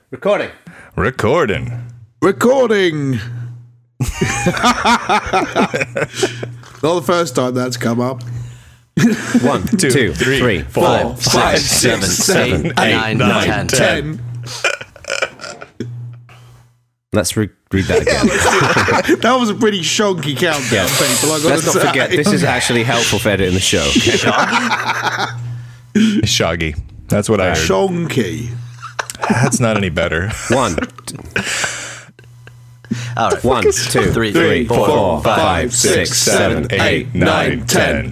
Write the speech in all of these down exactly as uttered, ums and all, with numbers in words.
Recording. Recording. Recording. Not the first time that's come up. One, two, two three, three, four, five, five six, seven, seven, eight, eight, nine, nine, ten. ten. Let's re- read that again. Yeah, that was a pretty shonky countdown, yeah. people. I Let's not say. forget, this is actually helpful for editing the show. Shoggy? Shoggy. That's what I heard. Shonky. That's not any better. One. All right. One, two, three, three, four, four, five, six, seven, eight, nine, ten.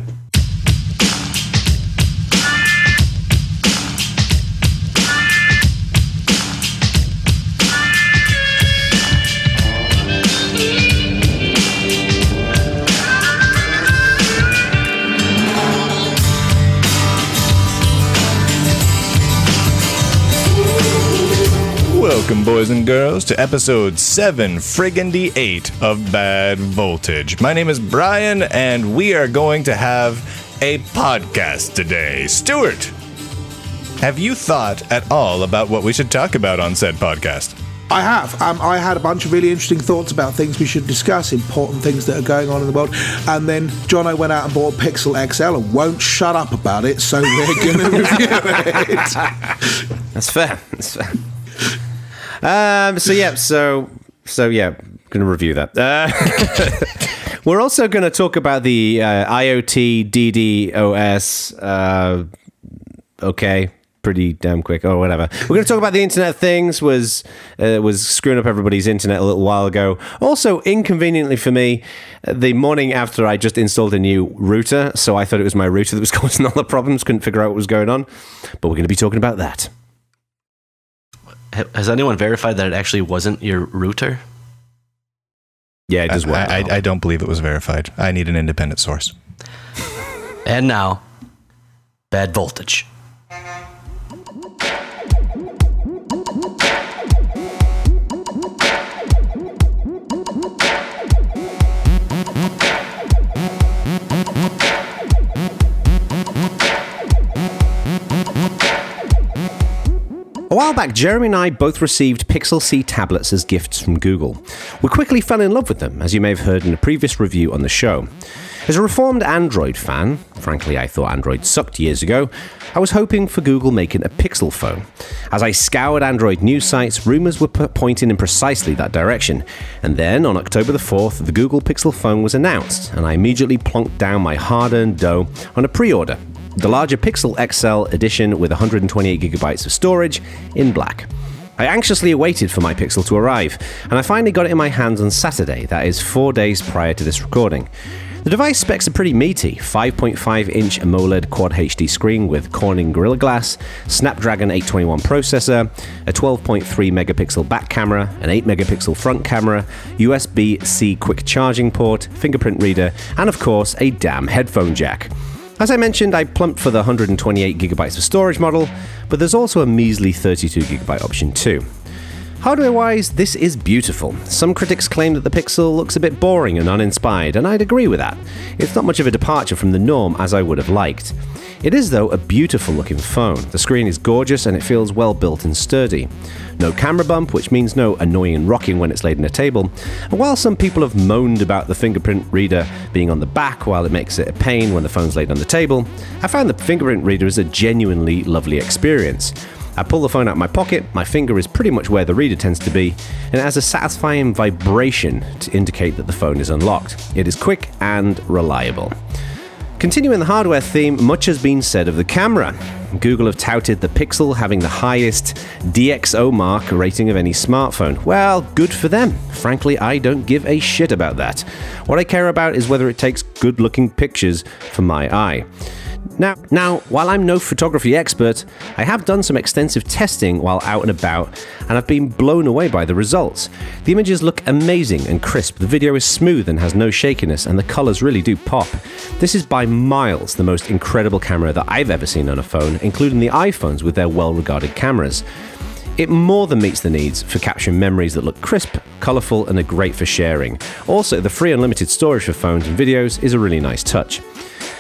Welcome, boys and girls, to episode seven friggin' eight of Bad Voltage. My name is Brian, and we are going to have a podcast today. Stuart, have you thought at all about what we should talk about on said podcast? I have. Um, I had a bunch of really interesting thoughts about things we should discuss, important things that are going on in the world. And then John, I went out and bought a Pixel X L and won't shut up about it, so we're going to review it. That's fair. That's fair. Um, so yeah, so so yeah, going to review that. Uh, we're also going to talk about the uh, IoT DDoS. Uh, okay, pretty damn quick, or whatever. We're going to talk about the Internet of Things was uh, was screwing up everybody's internet a little while ago. Also, inconveniently for me, the morning after I just installed a new router, so I thought it was my router that was causing all the problems. Couldn't figure out what was going on, but we're going to be talking about that. Has anyone verified that it actually wasn't your router? Yeah, it does work. I, I, I don't believe it was verified. I need an independent source. And now, Bad Voltage. A while back, Jeremy and I both received Pixel C tablets as gifts from Google. We quickly fell in love with them, as you may have heard in a previous review on the show. As a reformed Android fan, frankly I thought Android sucked years ago, I was hoping for Google making a Pixel phone. As I scoured Android news sites, rumours were p- pointing in precisely that direction. And then, on October the fourth, the Google Pixel phone was announced, and I immediately plonked down my hard-earned dough on a pre-order. The larger Pixel X L edition with one hundred twenty-eight gigabytes of storage in black. I anxiously awaited for my Pixel to arrive, and I finally got it in my hands on Saturday, that is four days prior to this recording. The device specs are pretty meaty, five point five inch AMOLED Quad H D screen with Corning Gorilla Glass, Snapdragon eight twenty-one processor, a twelve point three megapixel back camera, an eight megapixel front camera, U S B-C quick charging port, fingerprint reader, and of course a damn headphone jack. As I mentioned, I plumped for the one hundred twenty-eight gigabytes of storage model, but there's also a measly thirty-two gigabyte option too. Hardware-wise, this is beautiful. Some critics claim that the Pixel looks a bit boring and uninspired, and I'd agree with that. It's not much of a departure from the norm as I would have liked. It is, though, a beautiful-looking phone. The screen is gorgeous and it feels well-built and sturdy. No camera bump, which means no annoying rocking when it's laid on a table. And while some people have moaned about the fingerprint reader being on the back while it makes it a pain when the phone's laid on the table, I found the fingerprint reader is a genuinely lovely experience. I pull the phone out of my pocket, my finger is pretty much where the reader tends to be, and it has a satisfying vibration to indicate that the phone is unlocked. It is quick and reliable. Continuing the hardware theme, much has been said of the camera. Google have touted the Pixel having the highest D X O mark rating of any smartphone. Well, good for them. Frankly, I don't give a shit about that. What I care about is whether it takes good-looking pictures for my eye. Now, now, while I'm no photography expert, I have done some extensive testing while out and about, and I've been blown away by the results. The images look amazing and crisp, the video is smooth and has no shakiness, and the colours really do pop. This is by miles the most incredible camera that I've ever seen on a phone, including the iPhones with their well-regarded cameras. It more than meets the needs for capturing memories that look crisp, colourful, and are great for sharing. Also, the free unlimited storage for phones and videos is a really nice touch.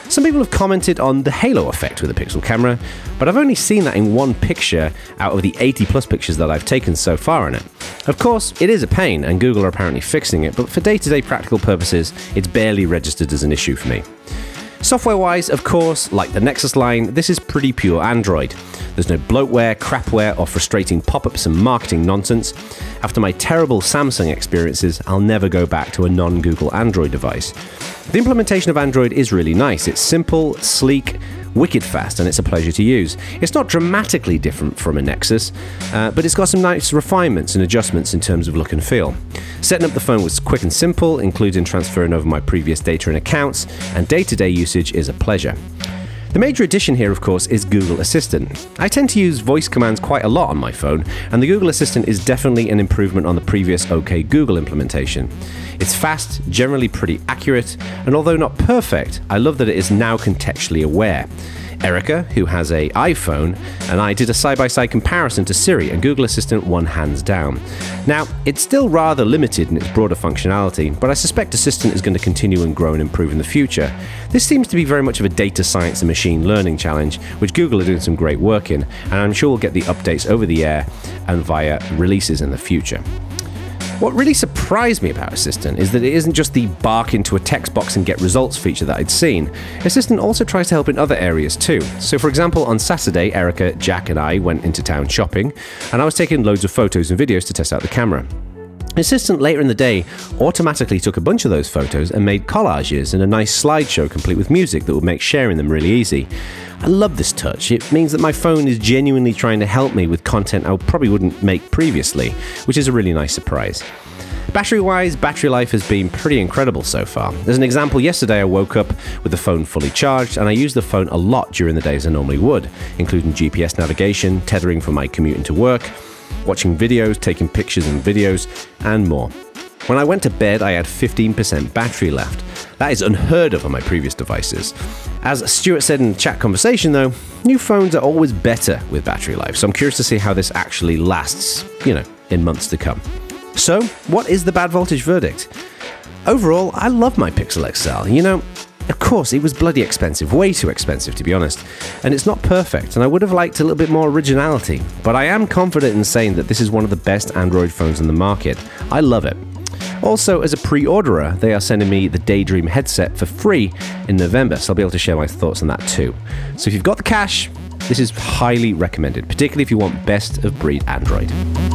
Some people have commented on the halo effect with the Pixel camera, but I've only seen that in one picture out of the eighty plus pictures that I've taken so far in it. Of course, it is a pain, and Google are apparently fixing it, but for day-to-day practical purposes, it's barely registered as an issue for me. Software-wise, of course, like the Nexus line, this is pretty pure Android. There's no bloatware, crapware, or frustrating pop-ups and marketing nonsense. After my terrible Samsung experiences, I'll never go back to a non-Google Android device. The implementation of Android is really nice. It's simple, sleek, wicked fast, and it's a pleasure to use. It's not dramatically different from a Nexus, uh, but it's got some nice refinements and adjustments in terms of look and feel. Setting up the phone was quick and simple, including transferring over my previous data and accounts, and day-to-day usage is a pleasure. The major addition here, of course, is Google Assistant. I tend to use voice commands quite a lot on my phone, and the Google Assistant is definitely an improvement on the previous OK Google implementation. It's fast, generally pretty accurate, and although not perfect, I love that it is now contextually aware. Erica, who has an iPhone, and I did a side-by-side comparison to Siri, and Google Assistant won hands down. Now, it's still rather limited in its broader functionality, but I suspect Assistant is going to continue and grow and improve in the future. This seems to be very much of a data science and machine learning challenge, which Google are doing some great work in, and I'm sure we'll get the updates over the air and via releases in the future. What really surprised me about Assistant is that it isn't just the bark into a text box and get results feature that I'd seen. Assistant also tries to help in other areas too. So for example, on Saturday, Erica, Jack and I went into town shopping, and I was taking loads of photos and videos to test out the camera. Assistant later in the day automatically took a bunch of those photos and made collages and a nice slideshow complete with music that would make sharing them really easy. I love this touch. It means that my phone is genuinely trying to help me with content I probably wouldn't make previously, which is a really nice surprise. Battery-wise, battery life has been pretty incredible so far. As an example, yesterday I woke up with the phone fully charged, and I used the phone a lot during the day as I normally would, including G P S navigation, tethering for my commute into work, watching videos, taking pictures and videos, and more. When I went to bed, I had fifteen percent battery left. That is unheard of on my previous devices. As Stuart said in the chat conversation though, new phones are always better with battery life, so I'm curious to see how this actually lasts, you know, in months to come. So, what is the Bad Voltage verdict? Overall, I love my Pixel X L. You know, of course, it was bloody expensive, way too expensive to be honest, and it's not perfect, and I would have liked a little bit more originality, but I am confident in saying that this is one of the best Android phones on the market. I love it. Also, as a pre-orderer, they are sending me the Daydream headset for free in November, so I'll be able to share my thoughts on that too. So if you've got the cash, this is highly recommended, particularly if you want best of breed Android.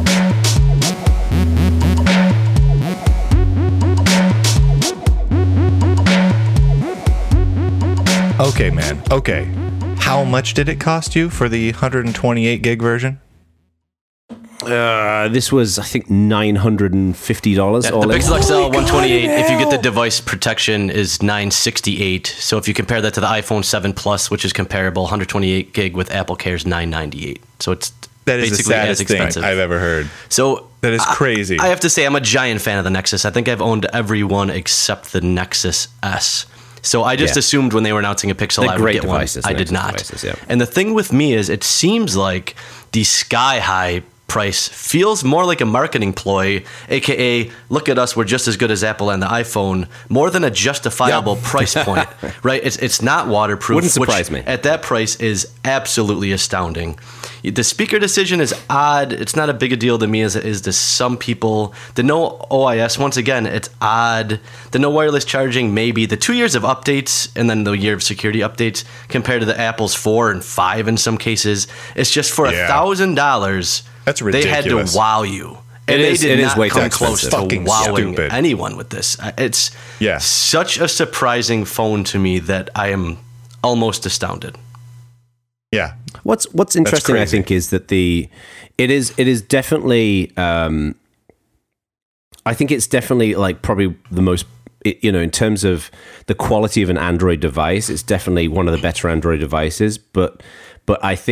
Okay, man. Okay. How much did it cost you for the one hundred twenty-eight gig version? Uh, this was, I think, nine hundred fifty dollars. Yeah, the all Pixel in. X L one twenty-eight, if you get the device protection, is nine sixty-eight. So if you compare that to the iPhone seven Plus, which is comparable, one hundred twenty-eight gig with Apple Care is nine ninety-eight. So it's That is the basically as saddest expensive. thing I've ever heard. So That is crazy. I, I have to say, I'm a giant fan of the Nexus. I think I've owned every one except the Nexus S. So I just Yeah. assumed when they were announcing a Pixel, They're I would great get devices, one. I the did Nexus not. devices, yeah. And the thing with me is, it seems like the sky-high price feels more like a marketing ploy, aka look at us, we're just as good as Apple and the iPhone, more than a justifiable Yep. price point, right? It's it's not waterproof. Wouldn't surprise which me. At that price is absolutely astounding. The speaker decision is odd. It's not a big a deal to me as it is to some people. The no O I S, once again, it's odd. The no wireless charging, maybe. The two years of updates and then the year of security updates compared to the Apple's four and five in some cases, it's just for a Yeah. thousand dollars. That's They had to ridiculous. wow you. And It they is- did it is not way too come close expensive. to Fucking wowing stupid. anyone with this. Uh, It's Yeah. such a surprising phone to me that I am almost astounded. Yeah. What's What's interesting, I crazy. think, is that the it is it is definitely. Um, I think it's definitely like probably the most. It, you know, in terms of the quality of an Android device, it's definitely one of the better Android devices. But but I think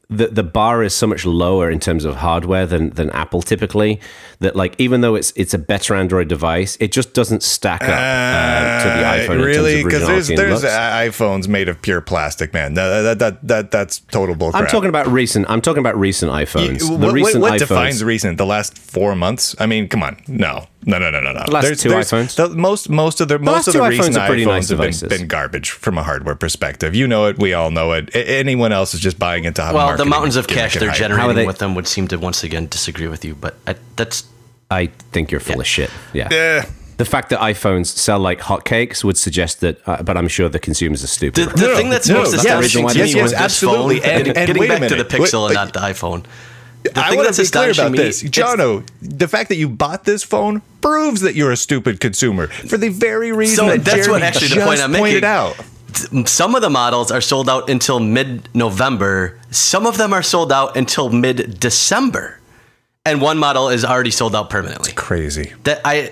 the the bar is so much lower in terms of hardware than than Apple typically, that like even though it's it's a better Android device, it just doesn't stack up uh, to the iPhone. Really? Because there's there's looks. iPhones made of pure plastic, man. That that that, that that's total bullcrap. I'm talking about recent. I'm talking about recent iPhones. You, the what recent what iPhones, defines recent? The last four months? I mean, come on, no, no, no, no, no, no. The last there's, two there's, iPhones. The, most most of the, the most of the recent iPhones are pretty iPhones nice have devices. been, been garbage from a hardware perspective. You know it. We all know it. A- anyone else is just buying into how Well, the marketing mountains of gimmick cash and they're hype. generating they- with them would seem to once again disagree with you, but I, that's I think you're full Yeah. of shit. Yeah. Eh. The fact that iPhones sell like hotcakes would suggest that, uh, but I'm sure the consumers are the, stupid. the No, thing that's no, most that's the astonishing reason why to this me yes, was yes, this absolutely. phone. And- getting and getting wait a back to the minute. Pixel Wait, and not the iPhone. The I thing want that's to be clear astonishing about me, this. it's- Jono, the fact that you bought this phone proves that you're a stupid consumer for the very reason So that that's Jeremy what actually the just point I'm pointed making. out. Some of the models are sold out until mid-November. Some of them are sold out until mid-December, and one model is already sold out permanently. Crazy. That I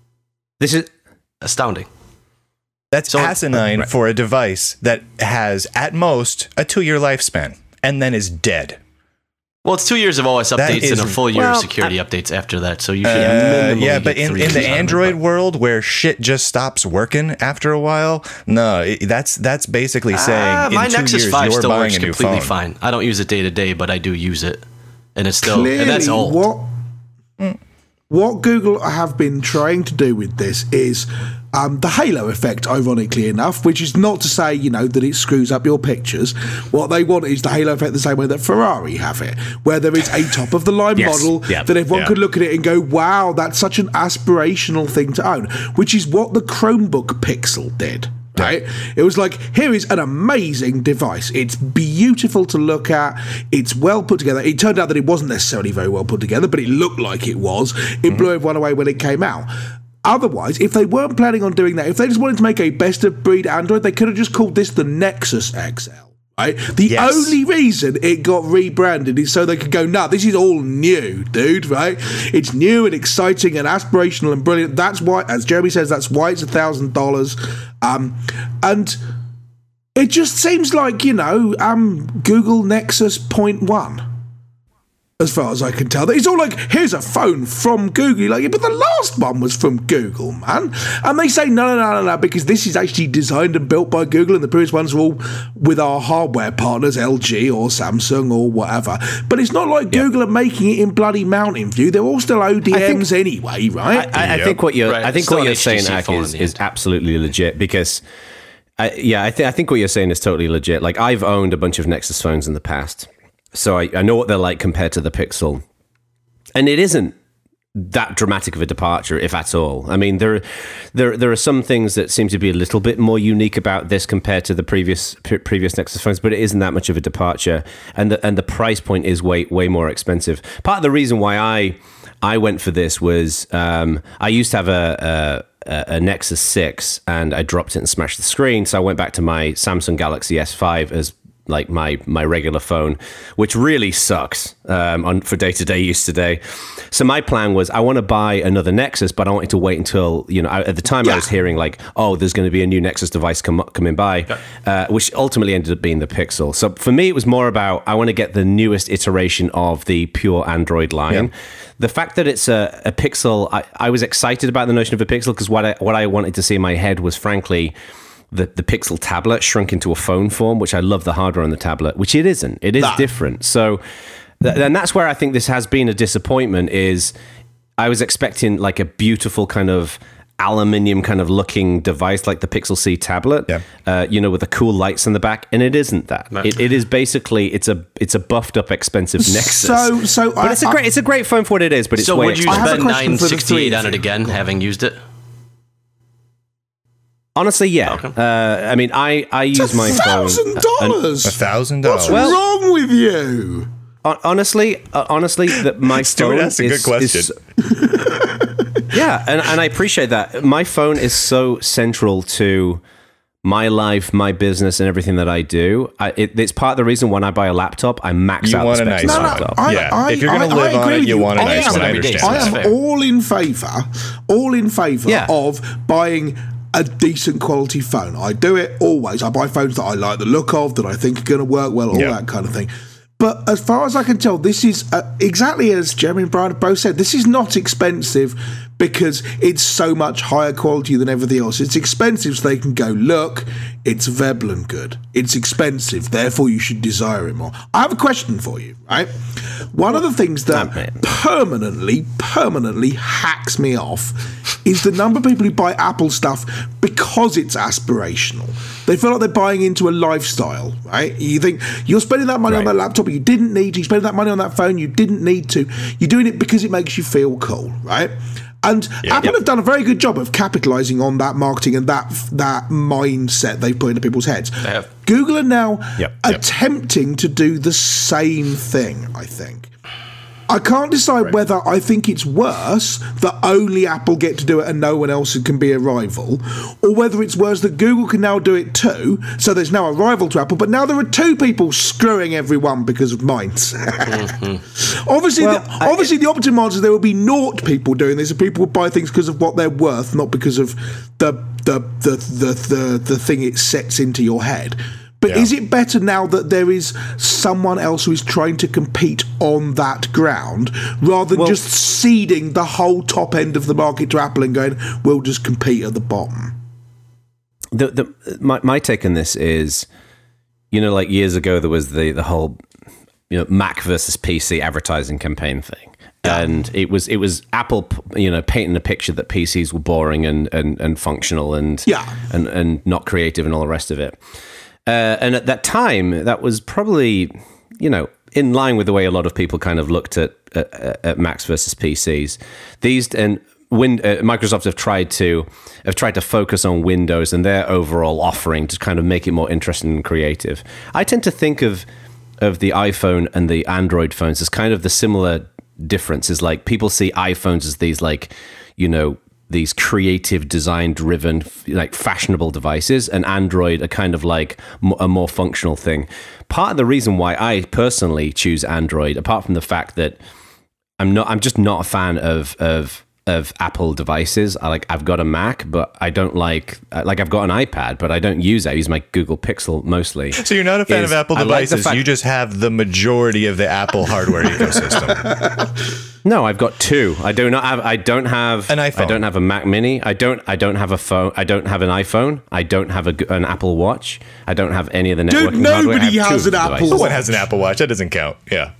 This is astounding. That's So- asinine for a device that has, at most, a two-year lifespan and then is dead. Well, it's two years of O S That updates and is- a full year well, of security updates after that. So you should Uh, minimally yeah, get but in, three in the years out of it, Android but- world where shit just stops working after a while, no, it, that's that's basically saying Ah, in my two Nexus years five you're still buying works a new completely phone. fine. I don't use it day to day, but I do use it, and it's still Clearly, and that's old. what what Google have been trying to do with this is um, the halo effect, ironically enough, which is not to say, you know, that it screws up your pictures. What they want is the halo effect the same way that Ferrari have it, where there is a top-of-the-line Yes. model Yeah. that everyone Yeah. could look at it and go, wow, that's such an aspirational thing to own, which is what the Chromebook Pixel did. Right? It was like, here is an amazing device. It's beautiful to look at. It's well put together. It turned out that it wasn't necessarily very well put together, but it looked like it was. It blew everyone away when it came out. Otherwise, if they weren't planning on doing that, if they just wanted to make a best of breed Android, they could have just called this the Nexus X L. Right? The Yes. only reason it got rebranded is so they could go, nah, this is all new, dude, right? It's new and exciting and aspirational and brilliant. That's why, as Jeremy says, that's why it's a thousand dollars. Um, and it just seems like, you know, um, Google Nexus point one. As far as I can tell, it's all like, here's a phone from Google. You're like, yeah, but the last one was from Google, man. And they say, no, no, no, no, no, because this is actually designed and built by Google, and the previous ones are all with our hardware partners, L G or Samsung or whatever. But it's not like Google are making it in bloody Mountain View. They're all still O D Ms anyway, right? I, I Yep. think what you're Right, I think still what an you're H T saying, C Ak, phone in is, the is end. absolutely legit because, uh, yeah, I think I think what you're saying is totally legit. Like I've owned a bunch of Nexus phones in the past, so I, I know what they're like compared to the Pixel. And it isn't that dramatic of a departure, if at all. I mean, there, there, there are some things that seem to be a little bit more unique about this compared to the previous pre- previous Nexus phones, but it isn't that much of a departure. And the and the price point is way way more expensive. Part of the reason why I I went for this was um, I used to have a. a a Nexus six and I dropped it and smashed the screen, so I went back to my Samsung Galaxy S five as like my my regular phone, which really sucks um, on for day to day use today. So my plan was I want to buy another Nexus, but I wanted to wait until, you know, I, at the time Yeah. I was hearing like, oh, there's going to be a new Nexus device come, coming by, uh, which ultimately ended up being the Pixel. So for me, it was more about I want to get the newest iteration of the pure Android line. Yeah. The fact that it's a, a Pixel, I, I was excited about the notion of a Pixel because what I, what I wanted to see in my head was frankly the, the Pixel tablet shrunk into a phone form, which I love the hardware on the tablet, which it isn't. It is Nah. different. So, th- and that's where I think this has been a disappointment is I was expecting like a beautiful kind of aluminium kind of looking device like the Pixel C tablet, Yeah. uh, you know, with the cool lights in the back, and it isn't that. No. It, it is basically it's a it's a buffed up expensive Nexus. So- so but I- it's a great it's a great phone for what it is. But it's So way would you I have a spend question nine for the three sixty-eight of on it you. again, having used it? honestly, yeah. Okay. Uh, I mean, I I use It's my a phone. thousand A dollars. thousand What's dollars. wrong with you? Hon- Honestly, uh, honestly, that my Stuart phone asked a is, good question. is- yeah, and, and I appreciate that. My phone is so central to my life, my business, and everything that I do. I, it, it's part of the reason when I buy a laptop, I max You out want the a specs nice of the No, no, laptop. I, Yeah, I, if you're gonna I- live I on agree it, with you want a I nice am- one. I every day, understand. so I that's am fair. all in favour, all in favour Yeah. of buying a decent quality phone. I do it always. I buy phones that I like the look of, that I think are going to work well, all Yeah. that kind of thing. But as far as I can tell, this is uh, exactly as Jeremy and Brian both said. This is not expensive because it's so much higher quality than everything else. It's expensive so they can go, look, it's Veblen good. It's expensive, therefore you should desire it more. I have a question for you, right? One of the things that permanently, permanently hacks me off is the number of people who buy Apple stuff because it's aspirational. They feel like they're buying into a lifestyle, right? You think you're spending that money right. on that laptop you didn't need to. You're spending that money on that phone you didn't need to. You're doing it because it makes you feel cool, right? And yeah, Apple yep. have done a very good job of capitalizing on that marketing and that that mindset they've put into people's heads. They have. Google are now yep, attempting yep. to do the same thing, I think. I can't decide right. whether I think it's worse that only Apple get to do it and no one else can be a rival, or whether it's worse that Google can now do it too, so there's now a rival to Apple, but now there are two people screwing everyone because of mindset. Mm-hmm. Obviously, well, the, I, obviously the optimum answer is there will be naught people doing this, and people will buy things because of what they're worth, not because of the the the the, the, the thing it sets into your head. But yeah. is it better now that there is someone else who is trying to compete on that ground rather than well, just ceding the whole top end of the market to Apple and going, we'll just compete at the bottom? The, the, my, my take on this is, you know, like years ago, there was the, the whole, you know, Mac versus P C advertising campaign thing. Yeah. And it was it was Apple, you know, painting a picture that P Cs were boring and, and, and functional and, yeah. and and not creative and all the rest of it. Uh, and at that time, that was probably, you know, in line with the way a lot of people kind of looked at at, at Macs versus P Cs. These and Win, uh, Microsoft have tried to have tried to focus on Windows and their overall offering to kind of make it more interesting and creative. I tend to think of of the iPhone and the Android phones as kind of the similar differences. Like people see iPhones as these like, you know, these creative, design-driven, like fashionable devices, and Android are kind of like a more functional thing. Part of the reason why I personally choose Android, apart from the fact that I'm not, I'm just not a fan of of of Apple devices. I like, I've got a Mac, but I don't like, like I've got an iPad, but I don't use it. I use my Google Pixel mostly. So you're not a fan is, of Apple devices. Like fact- you just have the majority of the Apple hardware ecosystem. No, I've got two. I do not have. I don't have an iPhone. I don't have a Mac Mini. I don't. I don't have a phone. I don't have an iPhone. I don't have a, an Apple Watch. I don't have any of the networking Dude, nobody hardware. has an Apple Watch. No one has an Apple Watch. That doesn't count. Yeah.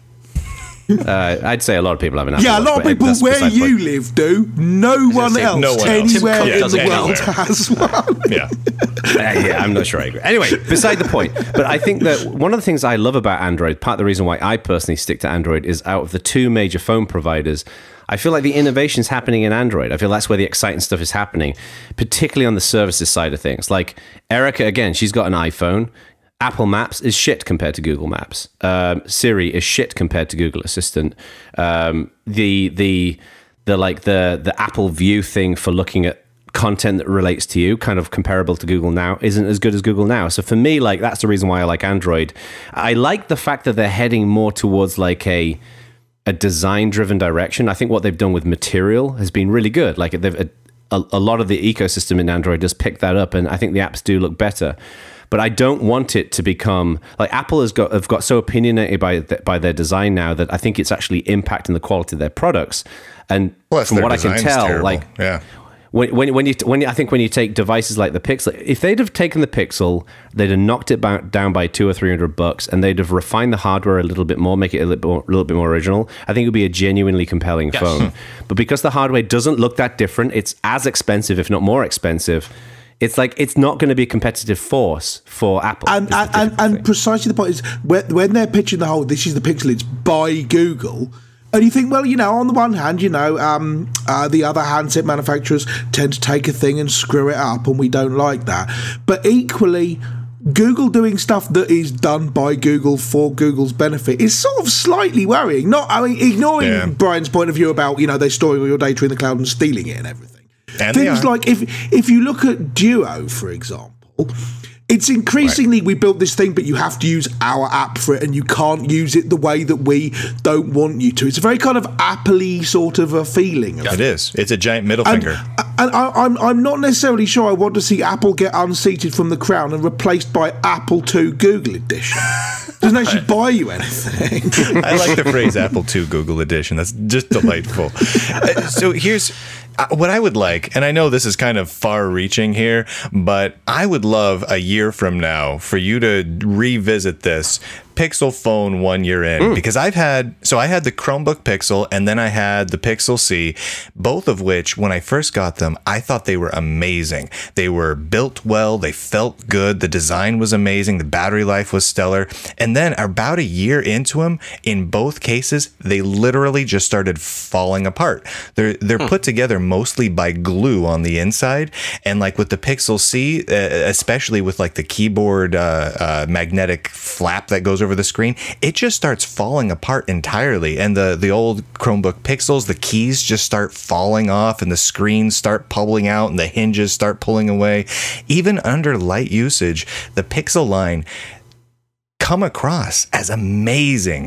Uh, I'd say a lot of people have an Apple Yeah, Watch. a lot of people where you point. live do. No one else no one anywhere else. in Yeah, the world anywhere. has one. Yeah. uh, yeah, I'm not sure I agree. Anyway, beside the point. But I think that one of the things I love about Android, part of the reason why I personally stick to Android, is out of the two major phone providers, I feel like the innovation's happening in Android. I feel that's where the exciting stuff is happening, particularly on the services side of things. Like Erica, again, she's got an iPhone. Apple Maps is shit compared to Google Maps. Um, Siri is shit compared to Google Assistant. Um, the the the like the the Apple View thing for looking at content that relates to you, kind of comparable to Google Now, isn't as good as Google Now. So for me, like that's the reason why I like Android. I like the fact that they're heading more towards like a a design-driven direction. I think what they've done with Material has been really good. Like they've a, a, a lot of the ecosystem in Android has picked that up, and I think the apps do look better. But I don't want it to become like Apple has got have got so opinionated by the, by their design now that I think it's actually impacting the quality of their products. And Plus, from what I can tell, terrible. like yeah. when when when you when you, I think when you take devices like the Pixel, if they'd have taken the Pixel, they'd have knocked it back, down by two or three hundred bucks, and they'd have refined the hardware a little bit more, make it a little bit more, a little bit more original. I think it would be a genuinely compelling yes. phone. But because the hardware doesn't look that different, it's as expensive, if not more expensive. It's like it's not going to be a competitive force for Apple. And and, and, and precisely the point is when, when they're pitching the whole, this is the Pixel, it's by Google. And you think, well, you know, on the one hand, you know, um, uh, the other handset manufacturers tend to take a thing and screw it up, and we don't like that. But equally, Google doing stuff that is done by Google for Google's benefit is sort of slightly worrying. Not, I mean, ignoring yeah. Brian's point of view about, you know, they're storing all your data in the cloud and stealing it and everything. And Things like if if you look at Duo, for example, it's increasingly right. we built this thing, but you have to use our app for it, and you can't use it the way that we don't want you to. It's a very kind of Apple-y sort of a feeling. Of it is. It's a giant middle and, finger. And I, I'm I'm not necessarily sure I want to see Apple get unseated from the crown and replaced by Apple two Google Edition. Doesn't actually buy you anything. I like the phrase Apple two Google Edition. That's just delightful. Uh, so here's uh, what I would like, and I know this is kind of far-reaching here, but I would love a year from now for you to revisit this Pixel phone one year in, mm. because I've had, so I had the Chromebook Pixel and then I had the Pixel C, both of which, when I first got them, I thought they were amazing. They were built well, they felt good, the design was amazing, the battery life was stellar, and then about a year into them, in both cases, they literally just started falling apart. They're they're mm. put together mostly by glue on the inside, and like with the Pixel C, uh, especially with like the keyboard uh, uh, magnetic flap that goes over the screen, it just starts falling apart entirely. And the the old Chromebook Pixels, the keys just start falling off and the screens start pulling out and the hinges start pulling away. Even under light usage, the Pixel line come across as amazing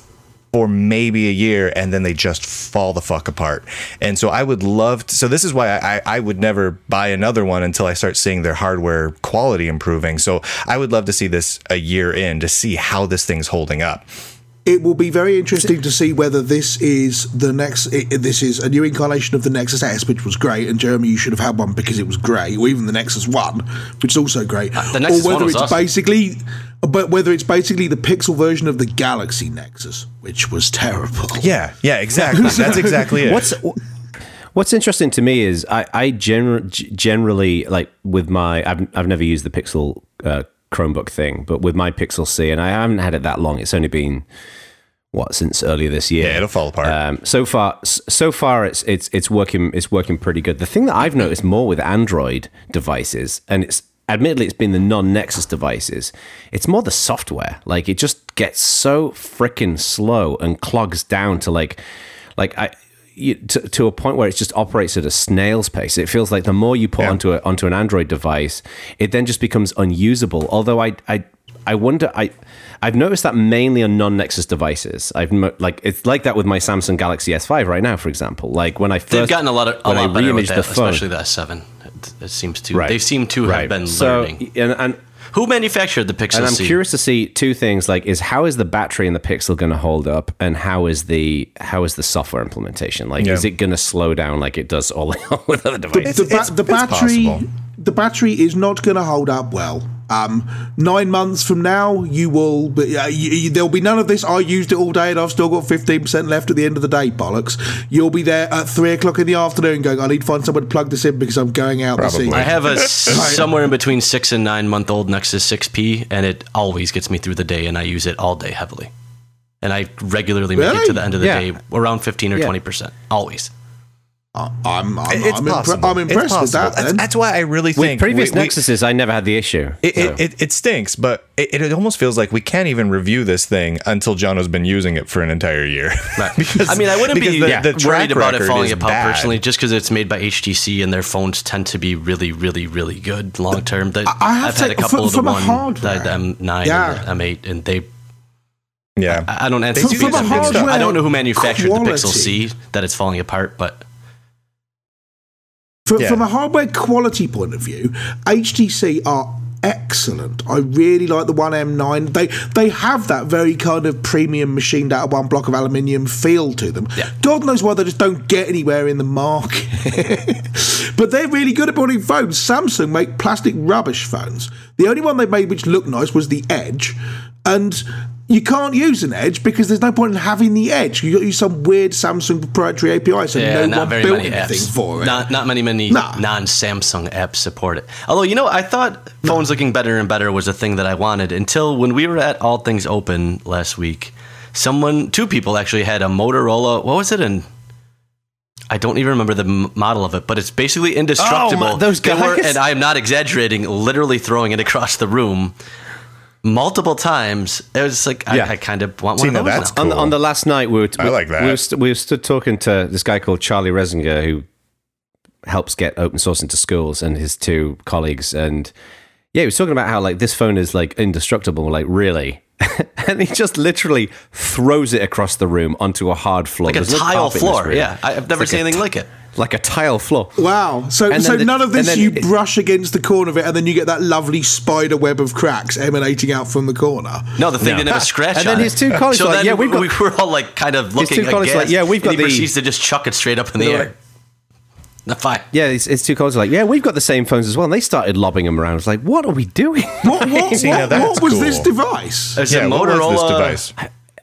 for maybe a year, and then they just fall the fuck apart. And so I would love to, so this is why I, I would never buy another one until I start seeing their hardware quality improving. So I would love to see this a year in to see how this thing's holding up. It will be very interesting to see whether this is the next. It, this is a new incarnation of the Nexus S, which was great, and Jeremy, you should have had one because it was great, or even the Nexus One, which is also great. Uh, the Nexus or whether One was it's awesome. basically, but whether it's basically the Pixel version of the Galaxy Nexus, which was terrible. Yeah, yeah, exactly. That's exactly it. What's What's interesting to me is I, I gener- generally like with my I've I've never used the Pixel uh, Chromebook thing, but with my Pixel C, and I haven't had it that long. It's only been what since earlier this year. Yeah, it'll fall apart. Um, so far, so far, it's it's it's working it's working pretty good. The thing that I've noticed more with Android devices, and it's admittedly it's been the non-Nexus devices, it's more the software. Like it just gets so freaking slow and clogs down to like like I. You, to, to a point where it just operates at a snail's pace. It feels like the more you put yeah. onto a, onto an Android device, it then just becomes unusable. Although I I I wonder I I've noticed that mainly on non-Nexus devices. I've mo- like it's like that with my Samsung Galaxy S five right now, for example. Like when I first they've gotten a lot of a when lot I better with reimaged that, the phone, especially the S seven. It, it seems to right. they seem to right. have been so, learning. And, and who manufactured the Pixel And I'm C? curious to see two things: like, is how is the battery in the Pixel going to hold up, and how is the how is the software implementation? Like, yeah. is it going to slow down like it does all with other devices? The, the, ba- the battery, possible. the battery is not going to hold up well. Um, nine months from now, you will. Be, uh, you, you, there'll be none of this. I used it all day, and I've still got fifteen percent left at the end of the day. Bollocks! You'll be there at three o'clock in the afternoon, going, "I need to find someone to plug this in because I'm going out Probably. this evening." I have a somewhere in between six and nine month old Nexus six P, and it always gets me through the day, and I use it all day heavily. And I regularly make Really? it to the end of the Yeah. day around fifteen or Yeah. twenty percent, always. I- I'm, I'm, It's I'm, possible. impre- I'm impressed it's with possible. that. That's, Then. that's why I really With think previous we, we, Nexuses, I never had the issue. It, so. it, it, it stinks, but it, it almost feels like we can't even review this thing until Jono's been using it for an entire year. Right. because, I mean, I wouldn't be because the, yeah, the track worried about it record falling is apart bad. personally, just because it's made by H T C and their phones tend to be really, really, really good long term. That I have I've had to- a couple from- of the from a one, hardware. the M nine Yeah. and the M eight, and they. Yeah, I I don't do anticipate some them big being- stuff. I don't know who manufactured the Pixel Quality. C that it's falling apart, but From, Yeah. from a hardware quality point of view, H T C are excellent. I really like the One M nine. They they have that very kind of premium machined out of one block of aluminium feel to them. Yeah. God knows why they just don't get anywhere in the market. But they're really good at building phones. Samsung make plastic rubbish phones. The only one they made which looked nice was the Edge, and you can't use an Edge because there's no point in having the Edge. You got to use some weird Samsung proprietary A P I, so yeah, no not one very built many anything apps. for it. Not not many many Nah. non-Samsung apps support it. Although you know, I thought phones looking better and better was a thing that I wanted until when we were at All Things Open last week. Someone, two people actually had a Motorola. What was it? And I don't even remember the m- model of it, but it's basically indestructible. Oh, my- those They were- guys. and I am not exaggerating. Literally throwing it across the room multiple times. It was like Yeah. I, I kind of want See, one now of those that's now. on, the, on the last night, we were I like that. We were, st- we were stood talking to this guy called Charlie Resinger, who helps get open source into schools, and his two colleagues. And yeah, he was talking about how like this phone is like indestructible. Like really, and he just literally throws it across the room onto a hard floor, Like a There's no tile carpet in this floor. room. Yeah, I- I've never It's seen like a anything t- like it. like a tile floor. Wow. So And so then the- none of this, and then you it- brush against the corner of it and then you get that lovely spider web of cracks emanating out from the corner. No, the thing No. didn't have a scratch And on then it. his two colleagues so were like, then yeah, we've got- we were all like kind of looking two colleagues were aghast, like, yeah, we've got and he the- proceeds to just chuck it straight up in the They're air. like- No, fine. Yeah, his, his two colleagues were like, yeah, we've got the same phones as well. And they started lobbing them around. It's like, what are we doing? What, what, See, now what, that's what was cool. this device? It's Yeah, a what Motorola. was this device?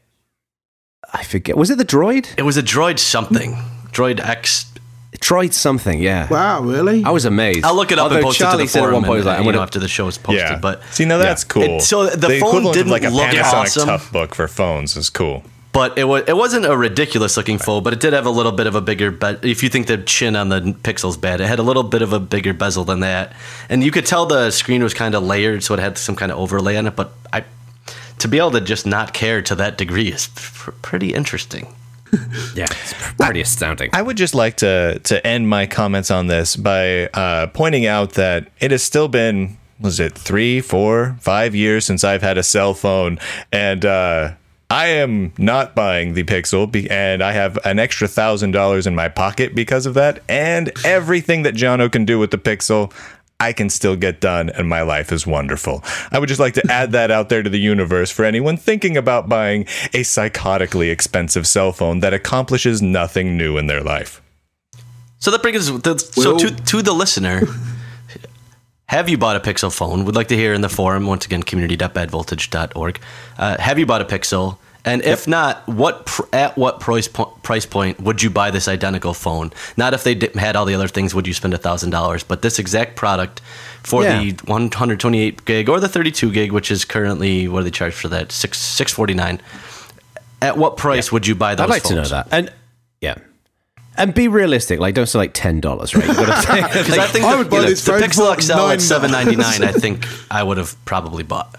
I forget. Was it the Droid? It was a Droid something. Droid X. Droid something, yeah. Wow, really? I was amazed. I'll look it up Although and post Charlie it to said the at forum one point, he was like, and, I'm you gonna, know, after the show is posted. Yeah, But see, now that's cool. It- so the phone equivalent didn't of like a look Panasonic awesome. Tough Book for phones is cool. But it was it wasn't a ridiculous looking phone, but it did have a little bit of a bigger. Be- if you think the chin on the Pixel's bad, it had a little bit of a bigger bezel than that, and you could tell the screen was kind of layered, so it had some kind of overlay on it. But I, to be able to just not care to that degree is pr- pretty interesting. yeah, it's pretty astounding. I would just like to to end my comments on this by uh, pointing out that it has still been, was it three, four, five years since I've had a cell phone, and uh, I am not buying the Pixel, be- and I have an extra thousand dollars in my pocket because of that, and everything that Jono can do with the Pixel, I can still get done, and my life is wonderful. I would just like to add that out there to the universe for anyone thinking about buying a psychotically expensive cell phone that accomplishes nothing new in their life. So that brings us. The, so Well- to to the listener, have you bought a Pixel phone? We'd like to hear in the forum, once again, community dot bad voltage dot org. Uh, have you bought a Pixel? And if not, what pr- at what price po- price point would you buy this identical phone? Not if they di- had all the other things, would you spend one thousand dollars? But this exact product for Yeah. the one hundred twenty-eight gig or the thirty-two gig, which is currently, what do they charge for that? Six six forty-nine. At what price would you buy those I'd like phones? to know that. And yeah. And be realistic. Like, don't say like ten dollars, right? You gotta say, Because I think I the, would buy you know, this the phone Pixel for X L nine at seven ninety-nine, I dollars. think I would have probably bought.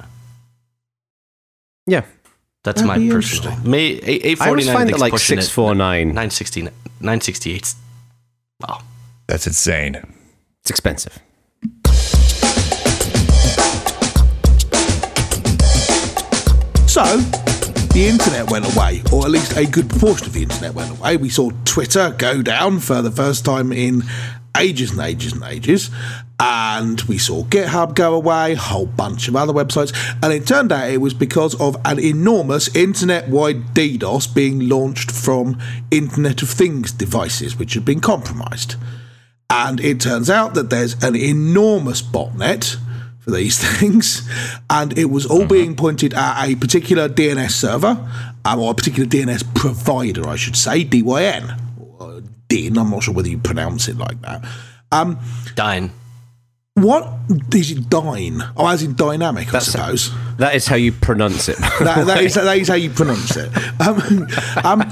yeah. That's That'd my be personal. interesting. May eight I always forty-nine. find I that like pushing six it. four nine. nine sixty, nine sixty-eight. Wow. That's insane. It's expensive. So, the internet went away, or at least a good proportion of the internet went away. We saw Twitter go down for the first time in ages and ages and ages. And we saw GitHub go away, a whole bunch of other websites. And it turned out it was because of an enormous internet-wide DDoS being launched from Internet of Things devices, which had been compromised. And it turns out that there's an enormous botnet for these things, and it was all being pointed at a particular D N S server, um, or a particular D N S provider, I should say, D Y N. Or D I N, I'm not sure whether you pronounce it like that. Um, Dying. what is it, Dyne? Oh, as in dynamic, I That's- suppose. That is how you pronounce it. that, that, is, that is how you pronounce it. Um, um,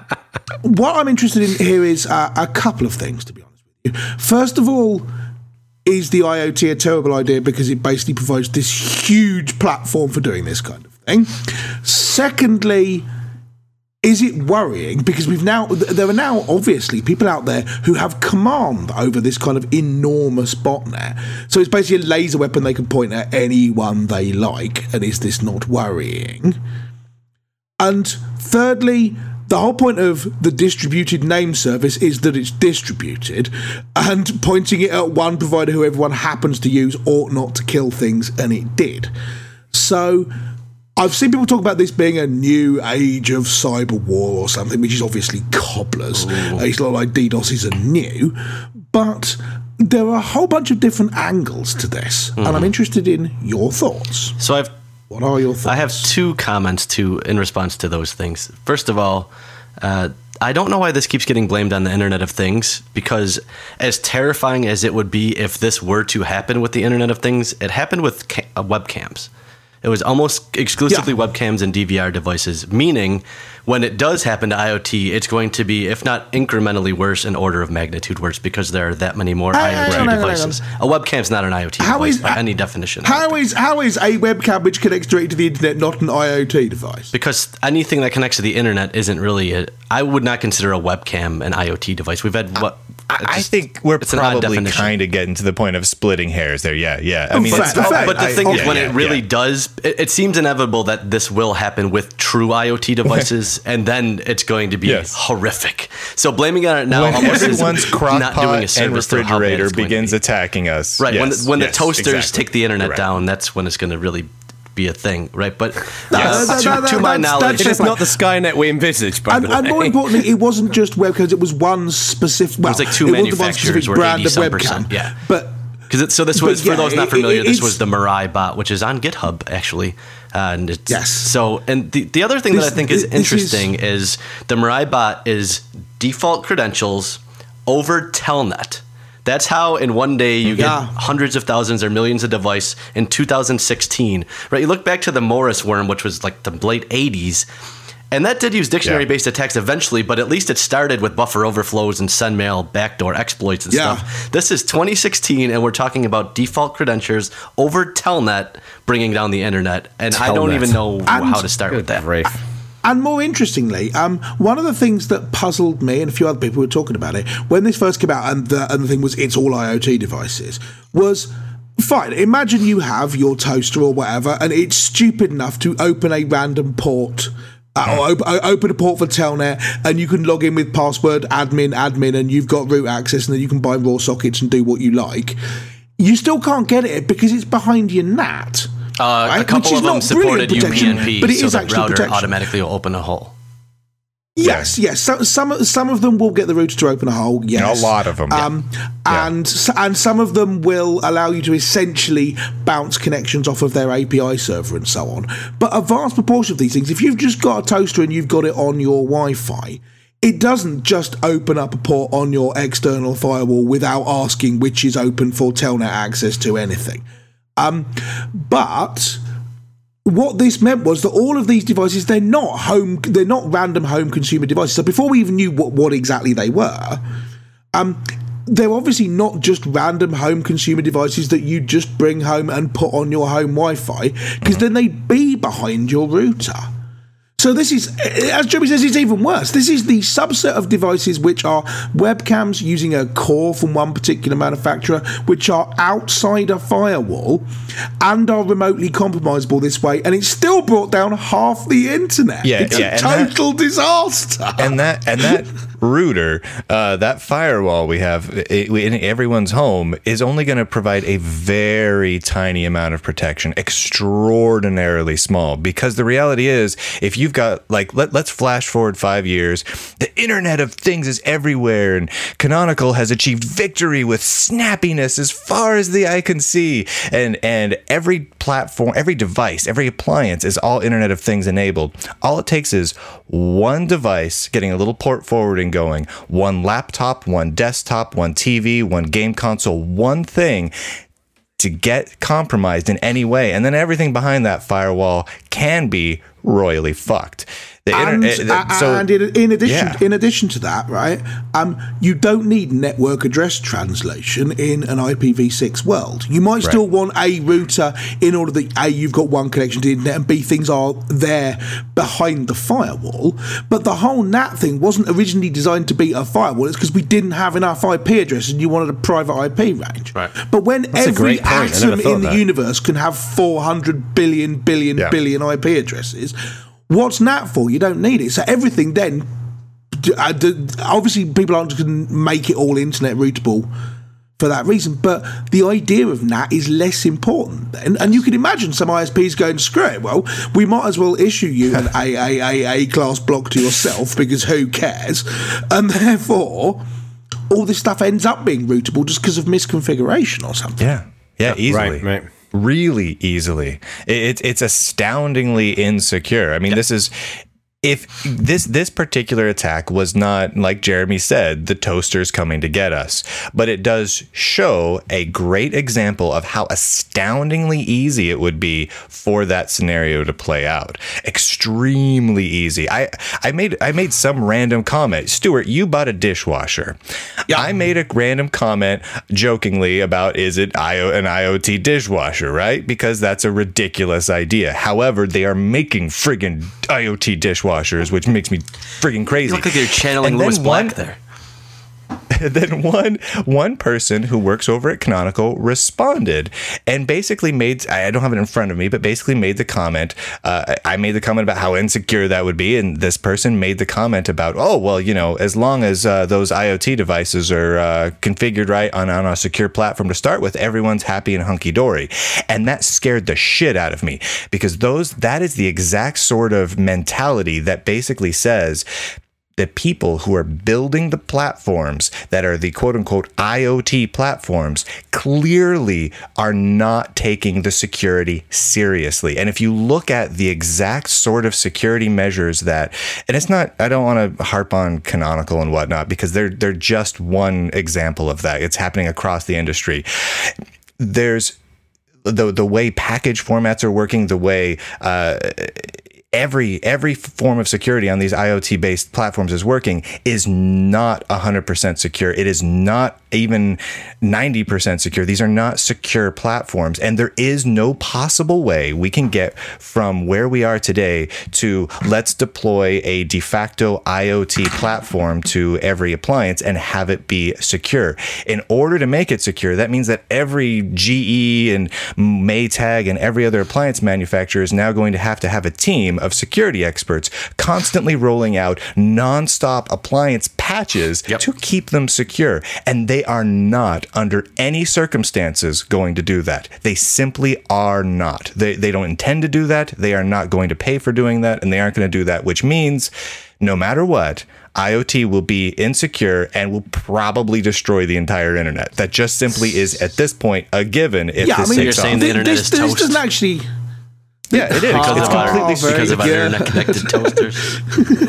what I'm interested in here is uh, a couple of things, to be honest with you. First of all, is the IoT a terrible idea because it basically provides this huge platform for doing this kind of thing? Secondly, is it worrying? Because we've now, there are now obviously people out there who have command over this kind of enormous botnet. So it's basically a laser weapon they can point at anyone they like. And is this not worrying? And thirdly, the whole point of the distributed name service is that it's distributed, and pointing it at one provider who everyone happens to use ought not to kill things, and it did. So I've seen people talk about this being a new age of cyber war or something, which is obviously cobblers. Uh, It's not like DDoS isn't new, but there are a whole bunch of different angles to this, and I'm interested in your thoughts. So I've What are your thoughts? I have two comments to in response to those things. First of all, uh, I don't know why this keeps getting blamed on the Internet of Things, because as terrifying as it would be if this were to happen with the Internet of Things, it happened with ca- uh, webcams. It was almost exclusively Yeah. webcams and D V R devices, meaning when it does happen to IoT, it's going to be, if not incrementally worse, an order of magnitude worse, because there are that many more Hang on, IoT hang on, hang on. devices. A webcam's not an IoT How device is- by any definition. How is how is a webcam which connects directly to the internet not an IoT device? Because anything that connects to the internet isn't really a, I would not consider a webcam an IoT device. We've had what I, I just, think we're it's an odd probably definition. kind of getting to the point of splitting hairs there. Yeah, yeah. I mean, fair, it's, fair. I- But the I- thing is, yeah, when yeah, it really yeah. does, it, it seems inevitable that this will happen with true IoT devices, and then it's going to be Yes. horrific. So blaming on it now when almost everyone's is crock not doing a pot and service to how bad refrigerator it's going to begins be. attacking us. Right, when Yes, the, when yes, the toasters exactly. take the internet Correct. down, that's when it's going to really be a thing, right? But Yes. uh, that- to, that- to my that's- knowledge, that's It is just not the Skynet we envisaged, by And, the way. and more importantly, it wasn't just webcams; it was one specific. Well, was like two it wasn't one manufacturers specific were brand of eighty some webcam. percent, yeah. But Because it, so this But was yeah, for those not it- familiar. it- this it's- was the Mirai bot, which is on GitHub actually, and it's, Yes. So and the the other thing This- that I think is this is- interesting is, the Mirai bot is default credentials over Telnet. That's how in one day you get Yeah. hundreds of thousands or millions of device in two thousand sixteen. Right? You look back to the Morris worm, which was like the late eighties. And that did use dictionary-based attacks eventually, but at least it started with buffer overflows and sendmail backdoor exploits and Yeah. stuff. This is twenty sixteen, and we're talking about default credentials over Telnet bringing down the internet. And I don't Telnet. even know And- how to start with that. Grief. And more interestingly, um, one of the things that puzzled me and a few other people were talking about it when this first came out, and the, and the thing was it's all IoT devices, was fine. Imagine you have your toaster or whatever, and it's stupid enough to open a random port. Uh, or op- o- open a port for Telnet, and you can log in with password admin admin, and you've got root access, and then you can buy raw sockets and do what you like. You still can't get it because it's behind your N A T. Uh, right? a Which couple is of them not supported brilliant protection, U P nP, but it so is the actually router protection. automatically will open a hole. Yes, yes. So, some some of them will get the router to open a hole. Yes, A lot of them, yeah. Um, and s and some of them will allow you to essentially bounce connections off of their A P I server and so on. But a vast proportion of these things, if you've just got a toaster and you've got it on your Wi-Fi, it doesn't just open up a port on your external firewall without asking which is open for Telnet access to anything. Um, but what this meant was that all of these devices, they're not home, they're not random home consumer devices. So before we even knew what, what exactly they were, um, they're obviously not just random home consumer devices that you just bring home and put on your home Wi-Fi, because then they'd be behind your router. So this is, as Jeremy says, it's even worse. This is the subset of devices which are webcams using a core from one particular manufacturer, which are outside a firewall and are remotely compromisable this way, and it's still brought down half the internet. Yeah, it's yeah, a and that- total disaster. and that and that router, uh, that firewall we have i- in everyone's home is only going to provide a very tiny amount of protection, extraordinarily small. Because the reality is, if you've got like, let, let's flash forward five years, the Internet of Things is everywhere, and Canonical has achieved victory with snappiness as far as the eye can see, and and every platform, every device, every appliance is all Internet of Things enabled. All it takes is one device getting a little port forwarding going, one laptop, one desktop, one T V, one game console, one thing to get compromised in any way, and then everything behind that firewall can be royally fucked. The And, internet, uh, so and in, in addition, yeah. in addition to that, right, um, you don't need network address translation in an I P v six world. You might still Right. want a router in order that A, you've got one connection to the internet, and B, things are there behind the firewall. But the whole N A T thing wasn't originally designed to be a firewall. It's because we didn't have enough I P addresses, and you wanted a private I P range. Right. But when That's a every great point. I never atom thought in the that. universe can have four hundred billion billion Yeah. billion I P addresses, what's N A T for? You don't need it. So everything then, d- uh, d- obviously people aren't going to make it all internet routable for that reason, but the idea of N A T is less important then. And you can imagine some I S Ps going, screw it, well, we might as well issue you an A A A A class block to yourself because who cares? And therefore, all this stuff ends up being routable just because of misconfiguration or something. Yeah, yeah, easily. Right, right. Really easily. It, it's astoundingly insecure. I mean, this is if this this particular attack was not, like Jeremy said, the toasters coming to get us, but it does show a great example of how astoundingly easy it would be for that scenario to play out. Extremely easy. I I made I made some random comment. Stuart, you bought a dishwasher. Yeah. I made a random comment jokingly about, is it I O an IoT dishwasher, right? Because that's a ridiculous idea. However, they are making friggin' IoT dishwashers, which makes me friggin' crazy. You look like you're channeling And then Lewis Black one- there. then one one person who works over at Canonical responded and basically made, I don't have it in front of me, but basically made the comment, uh, I made the comment about how insecure that would be, and this person made the comment about, oh, well, you know, as long as uh, those IoT devices are uh, configured right on, on a secure platform to start with, everyone's happy and hunky-dory. And that scared the shit out of me, because those that is the exact sort of mentality that basically says the people who are building the platforms that are the quote-unquote IoT platforms clearly are not taking the security seriously. And if you look at the exact sort of security measures that, and it's not, I don't want to harp on Canonical and whatnot, because they're they're just one example of that. It's happening across the industry. There's the the way package formats are working, the way uh, every every form of security on these IoT based platforms is working is not one hundred percent secure. It is not even ninety percent secure. These are not secure platforms, and there is no possible way we can get from where we are today to let's deploy a de facto IoT platform to every appliance and have it be secure. In order to make it secure, that means that every G E and Maytag and every other appliance manufacturer is now going to have to have a team of security experts constantly rolling out nonstop appliance patches yep. to keep them secure. And they are not under any circumstances going to do that. They simply are not. They, they don't intend to do that. They are not going to pay for doing that, and they aren't going to do that, which means no matter what, IoT will be insecure and will probably destroy the entire internet. That just simply is, at this point, a given. If yeah, this I mean, you're saying off. the internet this, is this toast. doesn't actually. Yeah, it is. Because it's of our, completely because of our yeah. internet connected toasters.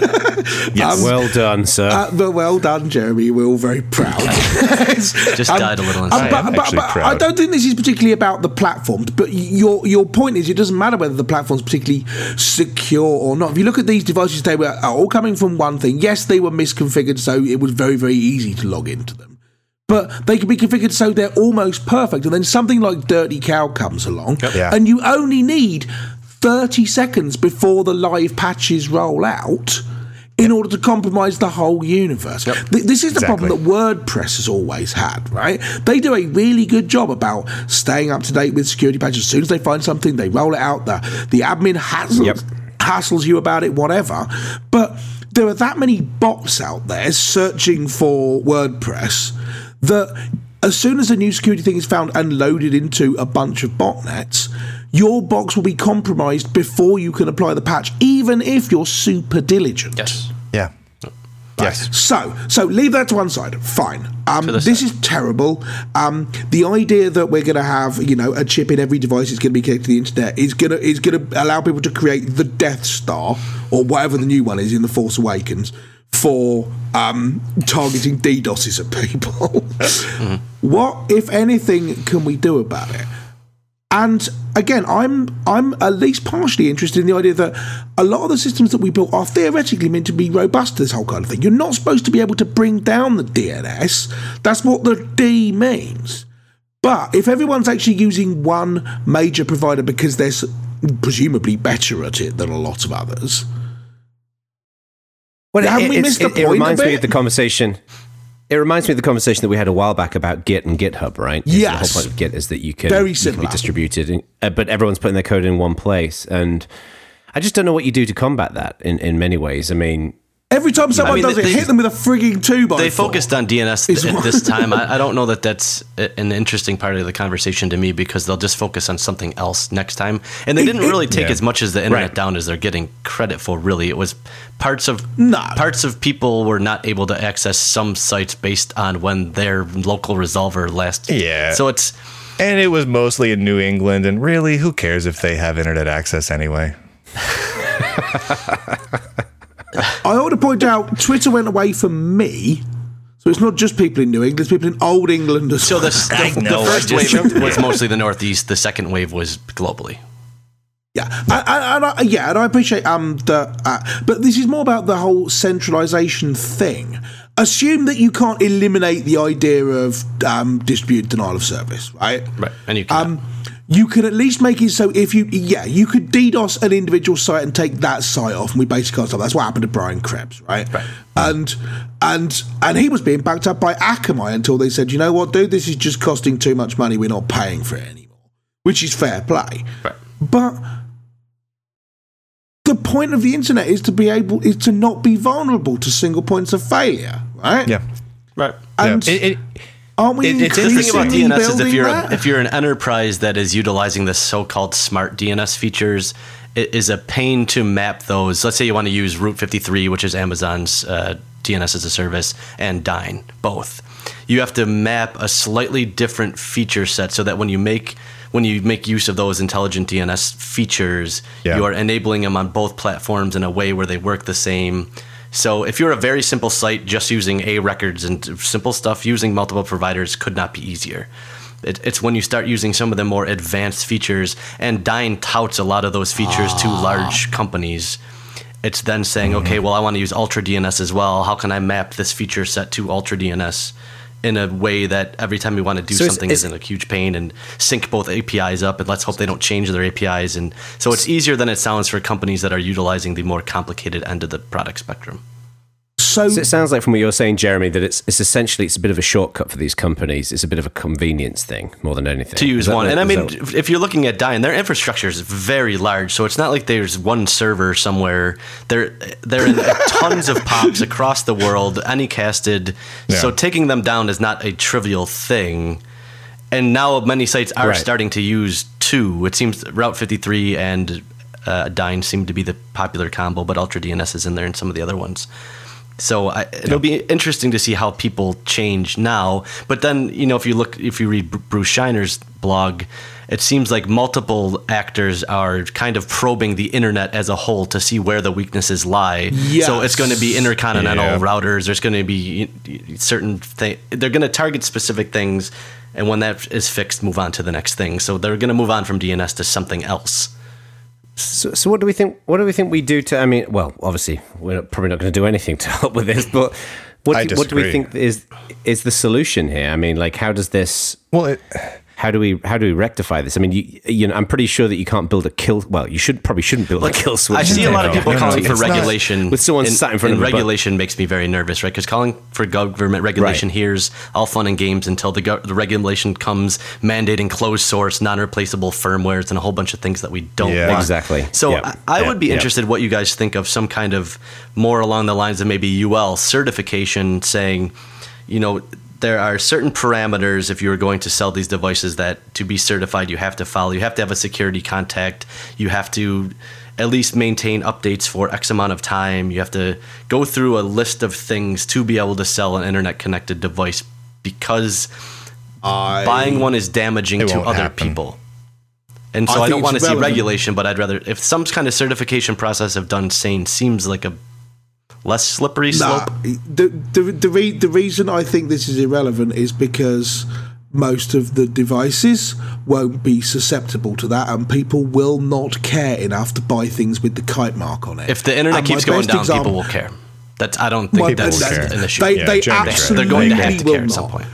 yes. Um, Well done, sir. Uh, but well done, Jeremy. We're all very proud. Just Um, died a little um, inside. but, I'm but, actually but proud. I don't think this is particularly about the platforms. But your your point is, it doesn't matter whether the platform's particularly secure or not. If you look at these devices, they were all coming from one thing. Yes, they were misconfigured, so it was very, very easy to log into them. But they can be configured so they're almost perfect. And then something like Dirty Cow comes along, Yep. Yeah. and you only need thirty seconds before the live patches roll out in order to compromise the whole universe. Yep. Th- This is the Exactly. problem that WordPress has always had, right? They do a really good job about staying up to date with security patches. As soon as they find something, they roll it out. The, the admin hassles, Yep. hassles you about it, whatever. But there are that many bots out there searching for WordPress that as soon as a new security thing is found and loaded into a bunch of botnets, your box will be compromised before you can apply the patch, even if you're super diligent. Yes. Yeah. Yes. So, so leave that to one side. Fine. Um, To the this side. is terrible. Um, the idea that we're going to have, you know, a chip in every device that's going to be connected to the internet is going to is going to allow people to create the Death Star or whatever the new one is in The Force Awakens for um, targeting DDoSes at people. mm-hmm. What, if anything, can we do about it? And again, I'm I'm at least partially interested in the idea that a lot of the systems that we built are theoretically meant to be robust to this whole kind of thing. You're not supposed to be able to bring down the D N S. That's what the D means. But if everyone's actually using one major provider because they're s- presumably better at it than a lot of others, Well, haven't we it's- missed the it, it point reminds a me bit? of the conversation. It reminds me of the conversation that we had a while back about Git and GitHub, right? The Yes. whole point of Git is that you can, Very you can similar. be distributed, in, uh, but everyone's putting their code in one place. And I just don't know what you do to combat that in, in many ways. I mean, every time someone mean, does it, they- hit them with a frigging two by They four. focused on D N S Is th- what- at this time. I, I don't know that that's a- an interesting part of the conversation to me, because they'll just focus on something else next time. And they It- didn't it- really take Yeah. as much as the internet Right. down as they're getting credit for, really. It was parts of No. parts of people were not able to access some sites based on when their local resolver last. Yeah. So it's And it was mostly in New England, and really, who cares if they have internet access anyway? I ought to point out, Twitter went away from me, so it's not just people in New England, it's people in Old England as so well. the, I the, know, the I first just- wave was mostly the Northeast. The second wave was globally. Yeah, and, and, and I, yeah, and I appreciate um the, uh, but this is more about the whole centralization thing. Assume that you can't eliminate the idea of um, distributed denial of service, right? Right, and you can. Um, you can at least make it so if you, yeah, you could DDoS an individual site and take that site off, and we basically can't stop. That's what happened to Brian Krebs, right? Right. And and and he was being backed up by Akamai until they said, you know what, dude, this is just costing too much money. We're not paying for it anymore, which is fair play. Right. But the point of the internet is to be able is to not be vulnerable to single points of failure, right? Yeah. Right. And yeah. It, it, aren't we it, it's the thing about D N S is if you're a, that? if you're an enterprise that is utilizing the so-called smart D N S features, it is a pain to map those. Let's say you want to use Route fifty-three, which is Amazon's uh, D N S as a service, and Dyn, both. You have to map a slightly different feature set so that when you make when you make use of those intelligent D N S features, yeah. you are enabling them on both platforms in a way where they work the same. So if you're a very simple site just using A records and simple stuff, using multiple providers could not be easier. It, it's when you start using some of the more advanced features, and Dyn touts a lot of those features to large companies. It's then saying, mm-hmm. okay, well, I want to use Ultra D N S as well. How can I map this feature set to Ultra D N S in a way that every time we want to do so something it's, it's, isn't a huge pain, and sync both A P Is up, and let's hope they don't change their A P Is. And so it's easier than it sounds for companies that are utilizing the more complicated end of the product spectrum. So, so it sounds like from what you're saying, Jeremy, that it's it's essentially it's a bit of a shortcut for these companies. It's a bit of a convenience thing more than anything. To use one. The, and I mean, that, if you're looking at Dyn, their infrastructure is very large. So it's not like there's one server somewhere. They're, they're in tons of pops across the world, anycasted. Yeah. So taking them down is not a trivial thing. And now many sites are right. starting to use two. It seems Route fifty-three and uh, Dyn seem to be the popular combo, but Ultra D N S is in there and some of the other ones. So I, it'll be interesting to see how people change now. But then, you know, if you look, if you read Bruce Shiner's blog, it seems like multiple actors are kind of probing the internet as a whole to see where the weaknesses lie. Yes. So it's going to be intercontinental yeah. routers. There's going to be certain things. They're going to target specific things. And when that is fixed, move on to the next thing. So they're going to move on from D N S to something else. So, so what do we think? What do we think we do to? I mean, well, obviously, we're probably not going to do anything to help with this. But what do, what do we think is is the solution here? I mean, like, how does this? Well, it, how do we how do we rectify this? I mean, you, you know, I'm pretty sure that you can't build a kill. Well, you should probably shouldn't build like, a kill switch. I see a lot of people no, calling no, for regulation not, with someone in, sat in front and of them. Regulation makes me very nervous, right? Because calling for government regulation right. here's all fun and games until the go- the regulation comes mandating closed source, non-replaceable firmwares, and a whole bunch of things that we don't yeah, want. Exactly. So yep. I, I yep. would be yep. interested what you guys think of some kind of more along the lines of maybe U L certification, saying, you know, there are certain parameters if you are going to sell these devices that to be certified you have to follow. You have to have a security contact. You have to at least maintain updates for X amount of time. You have to go through a list of things to be able to sell an internet-connected device, because I, buying one is damaging to other happen. people. And so I, I don't want to see regulation, but I'd rather, if some kind of certification process of done sane seems like a less slippery slope. Nah, the the the, re- the reason I think this is irrelevant is because most of the devices won't be susceptible to that, and people will not care enough to buy things with the kite mark on it. If the internet and keeps going down, example, people will care. That's I don't think that's that, an issue. They, yeah, they absolutely they're going to have to will care at not. some point.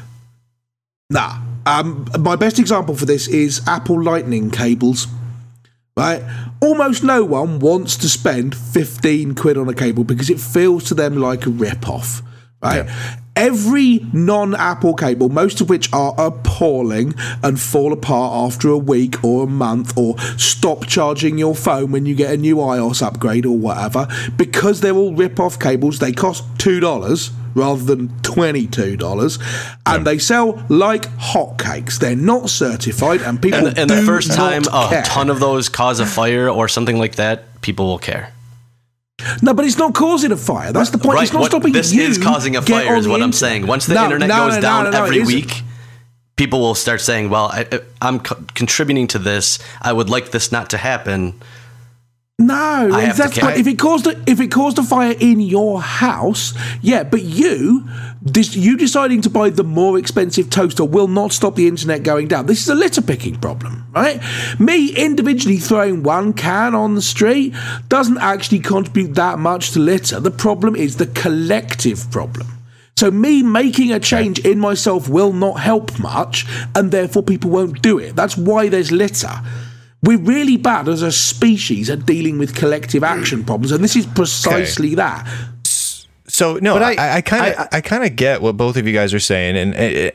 Nah. Um, my best example for this is Apple Lightning cables. Right, almost no one wants to spend fifteen quid on a cable because it feels to them like a rip-off. Right, yeah. Every non-Apple cable, most of which are appalling and fall apart after a week or a month, or stop charging your phone when you get a new iOS upgrade or whatever, because they're all rip-off cables. They cost two dollars rather than twenty-two dollars, and yeah. they sell like hotcakes. They're not certified, and people and, and do the first time not a care. ton of those cause a fire or something like that, people will care. No, but it's not causing a fire. That's the point. Right. It's not what, stopping this you. is causing a fire is what I'm saying. Once the no, internet no, goes no, down no, no, no, every week, people will start saying, well, I, I'm co- contributing to this. I would like this not to happen. No, I have that's to care. If it caused a, if it caused a fire in your house, yeah, but you this, you deciding to buy the more expensive toaster will not stop the internet going down. This is a litter picking problem, right? Me individually throwing one can on the street doesn't actually contribute that much to litter. The problem is the collective problem. So me making a change in myself will not help much, and therefore people won't do it. That's why there's litter. We're really bad as a species at dealing with collective action problems, and this is precisely okay. that. So no, but I kind of I, I kind of get what both of you guys are saying, and it,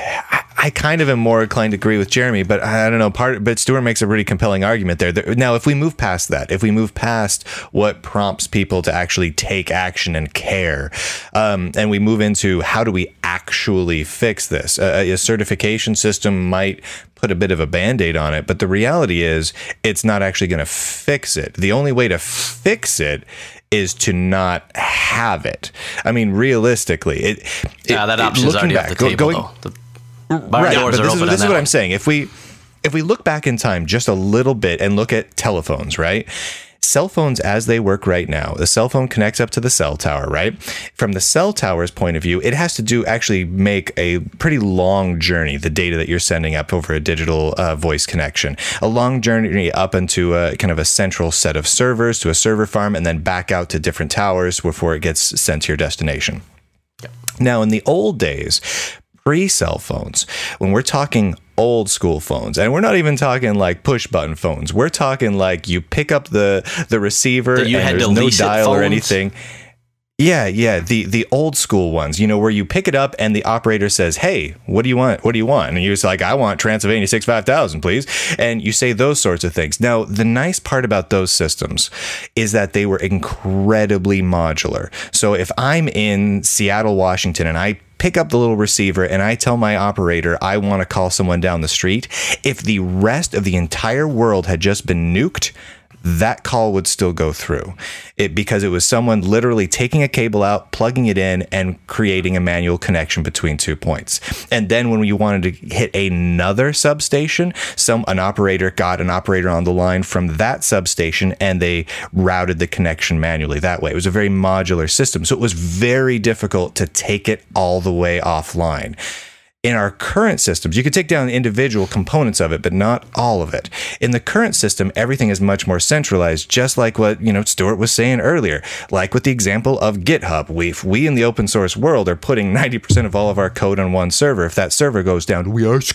I kind of am more inclined to agree with Jeremy, but I don't know. Part, but Stuart makes a really compelling argument there. Now, if we move past that, if we move past what prompts people to actually take action and care, um, and we move into how do we actually fix this, uh, a certification system might put a bit of a Band-Aid on it, but the reality is it's not actually going to fix it. The only way to fix it is to not have it. I mean, realistically, it. it yeah, that option is already back, off the table. Going, though. The right, but this is, this is what one. I'm saying. If we if we look back in time just a little bit and look at telephones, right? Cell phones as they work right now, the cell phone connects up to the cell tower, right? From the cell tower's point of view, it has to do actually make a pretty long journey, the data that you're sending up over a digital uh, voice connection, a long journey up into a kind of a central set of servers to a server farm, and then back out to different towers before it gets sent to your destination. Yep. Now, in the old days, pre-cell phones, when we're talking old school phones, and we're not even talking like push button phones, we're talking like you pick up the the receiver and there's no dial or anything. Yeah, yeah, the the old school ones, you know, where you pick it up and the operator says, "Hey, what do you want? What do you want?" And you're just like, "I want Transylvania sixty-five thousand, please." And you say those sorts of things. Now, the nice part about those systems is that they were incredibly modular. So if I'm in Seattle, Washington, and I pick up the little receiver and I tell my operator I want to call someone down the street, if the rest of the entire world had just been nuked, that call would still go through it because it was someone literally taking a cable out, plugging it in, and creating a manual connection between two points. And then when you wanted to hit another substation, some an operator got an operator on the line from that substation and they routed the connection manually that way. It was a very modular system. So it was very difficult to take it all the way offline. In our current systems, you could take down individual components of it, but not all of it. In the current system, everything is much more centralized, just like what, you know, Stuart was saying earlier. Like with the example of GitHub, we, if we in the open source world are putting ninety percent of all of our code on one server, if that server goes down, we are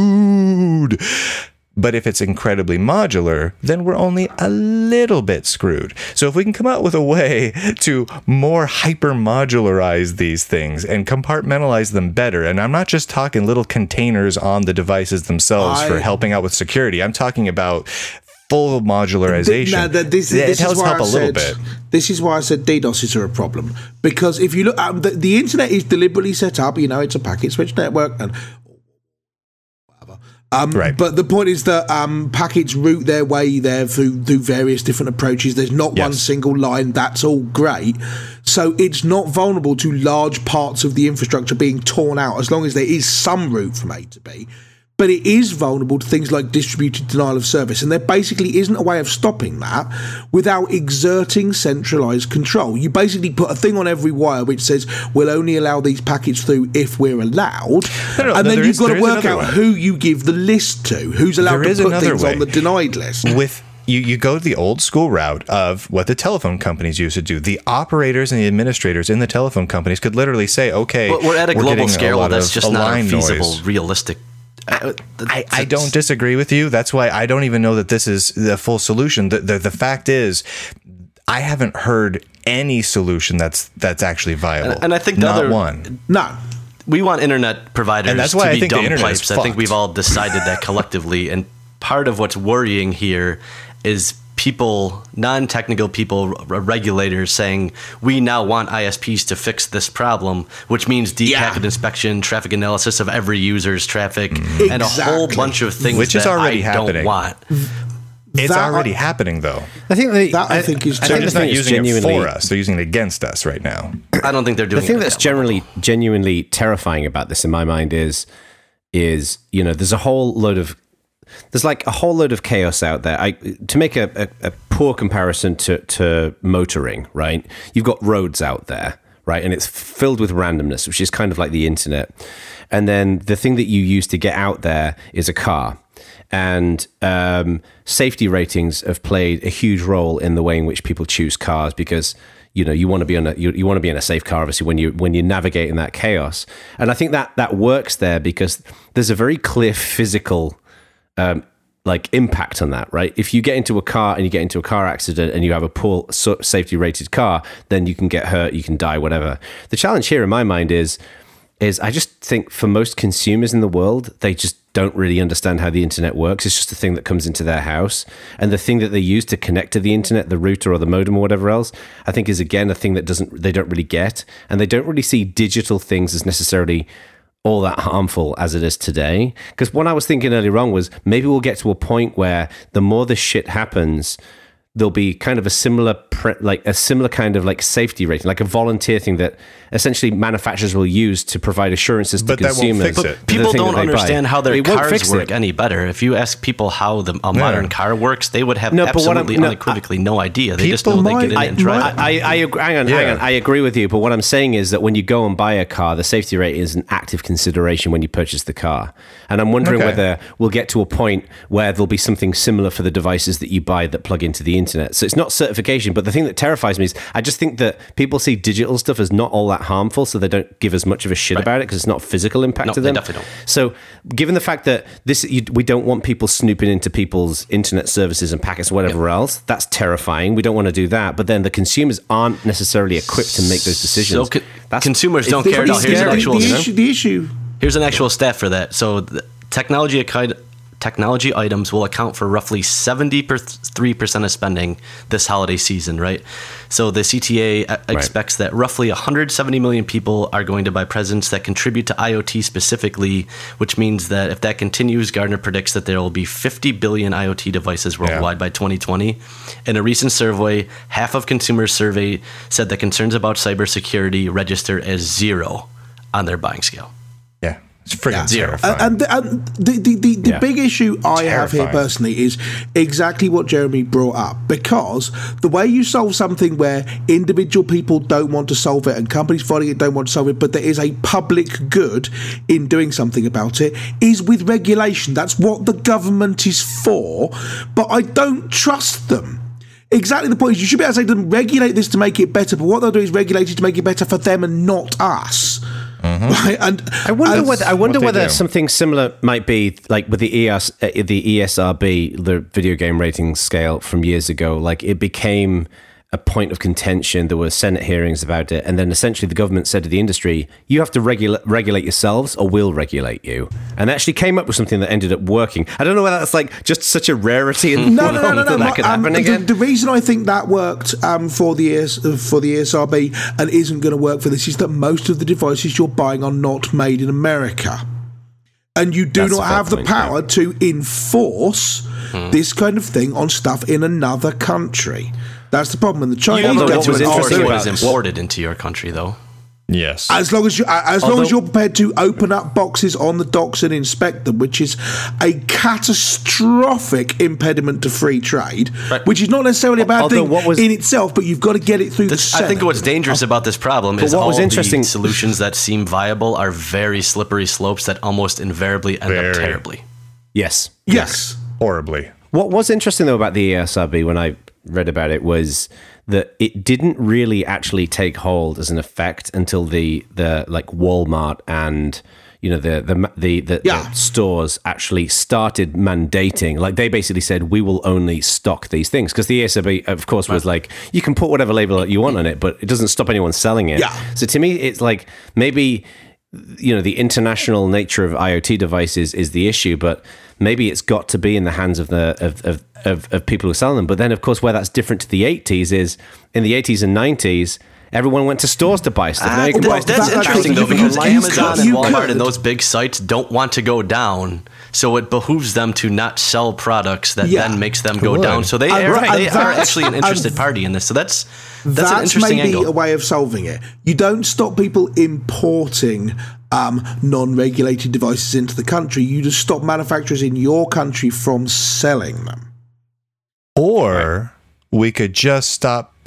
screwed. But if it's incredibly modular, then we're only a little bit screwed. So if we can come out with a way to more hyper-modularize these things and compartmentalize them better, and I'm not just talking little containers on the devices themselves I, for helping out with security. I'm talking about full modularization. No, this, this, it this helps is help I a said, little bit. This is why I said DDoSes are a problem. Because if you look, um, the, the internet is deliberately set up, you know, it's a packet switch network, and Um, right. But the point is that um, packets route their way there through, through various different approaches. There's not yes. one single line. That's all great. So it's not vulnerable to large parts of the infrastructure being torn out as long as there is some route from A to B. But it is vulnerable to things like distributed denial of service. And there basically isn't a way of stopping that without exerting centralized control. You basically put a thing on every wire which says, we'll only allow these packets through if we're allowed. No, no, and no, then you've is, got to work out way. who you give the list to, who's allowed there to put things way. on the denied list. With You, you go the old school route of what the telephone companies used to do. The operators and the administrators in the telephone companies could literally say, okay, but we're at a we're global scale. A that's just not a feasible, noise. realistic. I, I, I don't disagree with you. That's why I don't even know that this is the full solution. The, the, the fact is, I haven't heard any solution that's that's actually viable. And, and I think the not other one. No. We want internet providers and that's why to I be think dumb the pipes. I think we've all decided that collectively. And part of what's worrying here is people, non-technical people, r- regulators saying, we now want I S Ps to fix this problem, which means deep yeah. packet inspection, traffic analysis of every user's traffic, mm. and exactly. a whole bunch of things which that is already I happening. don't want. It's that already I, happening, though. I think the, that I, I think is. I they're just not using it for us; they're using it against us right now. I don't think they're doing. The thing it that's that generally level. genuinely terrifying about this, in my mind, is is you know there's a whole load of there's like a whole load of chaos out there. I to make a, a, a poor comparison to to motoring, right? You've got roads out there, right, and it's filled with randomness, which is kind of like the internet. And then the thing that you use to get out there is a car. And um, safety ratings have played a huge role in the way in which people choose cars because, you know, you want to be on a, you, you want to be in a safe car, obviously, when you when you're navigating that chaos. And I think that that works there because there's a very clear physical um, like impact on that, right? If you get into a car and you get into a car accident and you have a poor safety rated car, then you can get hurt, you can die, whatever. The challenge here in my mind is, is I just think for most consumers in the world, they just don't really understand how the internet works. It's just a thing that comes into their house. And the thing that they use to connect to the internet, the router or the modem or whatever else, I think is, again, a thing that doesn't they don't really get. And they don't really see digital things as necessarily all that harmful as it is today. Because what I was thinking earlier on was maybe we'll get to a point where the more this shit happens, there'll be kind of a similar, pre- like a similar kind of like safety rating, like a volunteer thing that essentially manufacturers will use to provide assurances but to consumers. That won't fix it. People don't understand buy. how their It won't cars fix work it. any better. If you ask people how the, a modern Yeah. car works, they would have No, but what I'm- absolutely no, unequivocally no idea. They just People know they might- get in I- and drive. might- I, I, I agree, hang on, Yeah. hang on. I agree with you, but what I'm saying is that when you go and buy a car, the safety rating is an active consideration when you purchase the car. And I'm wondering Okay. whether we'll get to a point where there'll be something similar for the devices that you buy that plug into the internet. So it's not certification, but the thing that terrifies me is I just think that people see digital stuff as not all that harmful, so they don't give as much of a shit Right. about it because it's not physical impact No, to they them. definitely don't. So, given the fact that this, you, we don't want people snooping into people's internet services and packets, or whatever else, that's terrifying. We don't want to do that. But then the consumers aren't necessarily equipped to make those decisions. So co- That's- consumers it's- don't it's care. pretty No, here's an scary. actual- the, you know? issue, the issue Here's an actual stat for that. So the technology account- technology items will account for roughly seventy-three percent of spending this holiday season, right? So the C T A uh, expects that roughly one hundred seventy million people are going to buy presents that contribute to IoT specifically, which means that if that continues, Gartner predicts that there will be fifty billion IoT devices worldwide Yeah. by twenty twenty. In a recent survey, half of consumers surveyed said that concerns about cybersecurity register as zero on their buying scale. Yeah. It's freaking Zero. terrifying. And, and, and the, the, the, the Yeah. big issue I have here Terrifying. personally is exactly what Jeremy brought up, because the way you solve something where individual people don't want to solve it and companies fighting it don't want to solve it, but there is a public good in doing something about it, is with regulation. That's what the government is for, but I don't trust them. Exactly the point is you should be able to say to them, regulate this to make it better, but what they'll do is regulate it to make it better for them and not us. Right? And I wonder and- whether I wonder what they whether do. something similar might be like with the E S uh, the E S R B, the video game rating scale from years ago. Like it became a point of contention. There were Senate hearings about it, and then essentially the government said to the industry, "You have to regulate regulate yourselves, or we'll regulate you." And they actually came up with something that ended up working. I don't know whether that's like just such a rarity in the No, world no, no, no, no. that, that could um, happen the, again. the reason I think that worked um, for the E S, uh, for the E S R B and isn't going to work for this is that most of the devices you're buying are not made in America, and you do That's a not fair have the point, power to enforce this kind of thing on stuff in another country. That's the problem. And the Chinese Although what government was are interesting doing what about is this. imported into your country, though. yes. As long as you, as long Although- as you're prepared to open up boxes on the docks and inspect them, which is a catastrophic impediment to free trade, Right. which is not necessarily a bad Although thing what was- in itself, but you've got to get it through This, the I Senate. think what's dangerous about this problem is what all was interesting- the solutions that seem viable are very slippery slopes that almost invariably end Very. up terribly. Yes. Yes. Horribly. What was interesting though about the E S R B when I read about it was that it didn't really actually take hold as an effect until the the like Walmart and you know the the the, the, Yeah. the stores actually started mandating, like they basically said we will only stock these things, because the E S R B of course was like you can put whatever label you want on it, but it doesn't stop anyone selling it. Yeah. So to me it's like maybe you know the international nature of IoT devices is the issue, but maybe it's got to be in the hands of the of, of, of, of people who sell them. But then of course where that's different to the eighties is in the eighties and nineties everyone went to stores to buy stuff. Now you can well, buy Well, that's that- interesting though, you because could- you Amazon could- and you Walmart could. and those big sites don't want to go down, so it behooves them to not sell products that Yeah. then makes them go Good. down. So they And are, right, they and are that's- actually an interested and party in this. So that's that's, That's, an interesting maybe angle. a way of solving it. You don't stop people importing um, non-regulated devices into the country. You just stop manufacturers in your country from selling them. Or we could just stop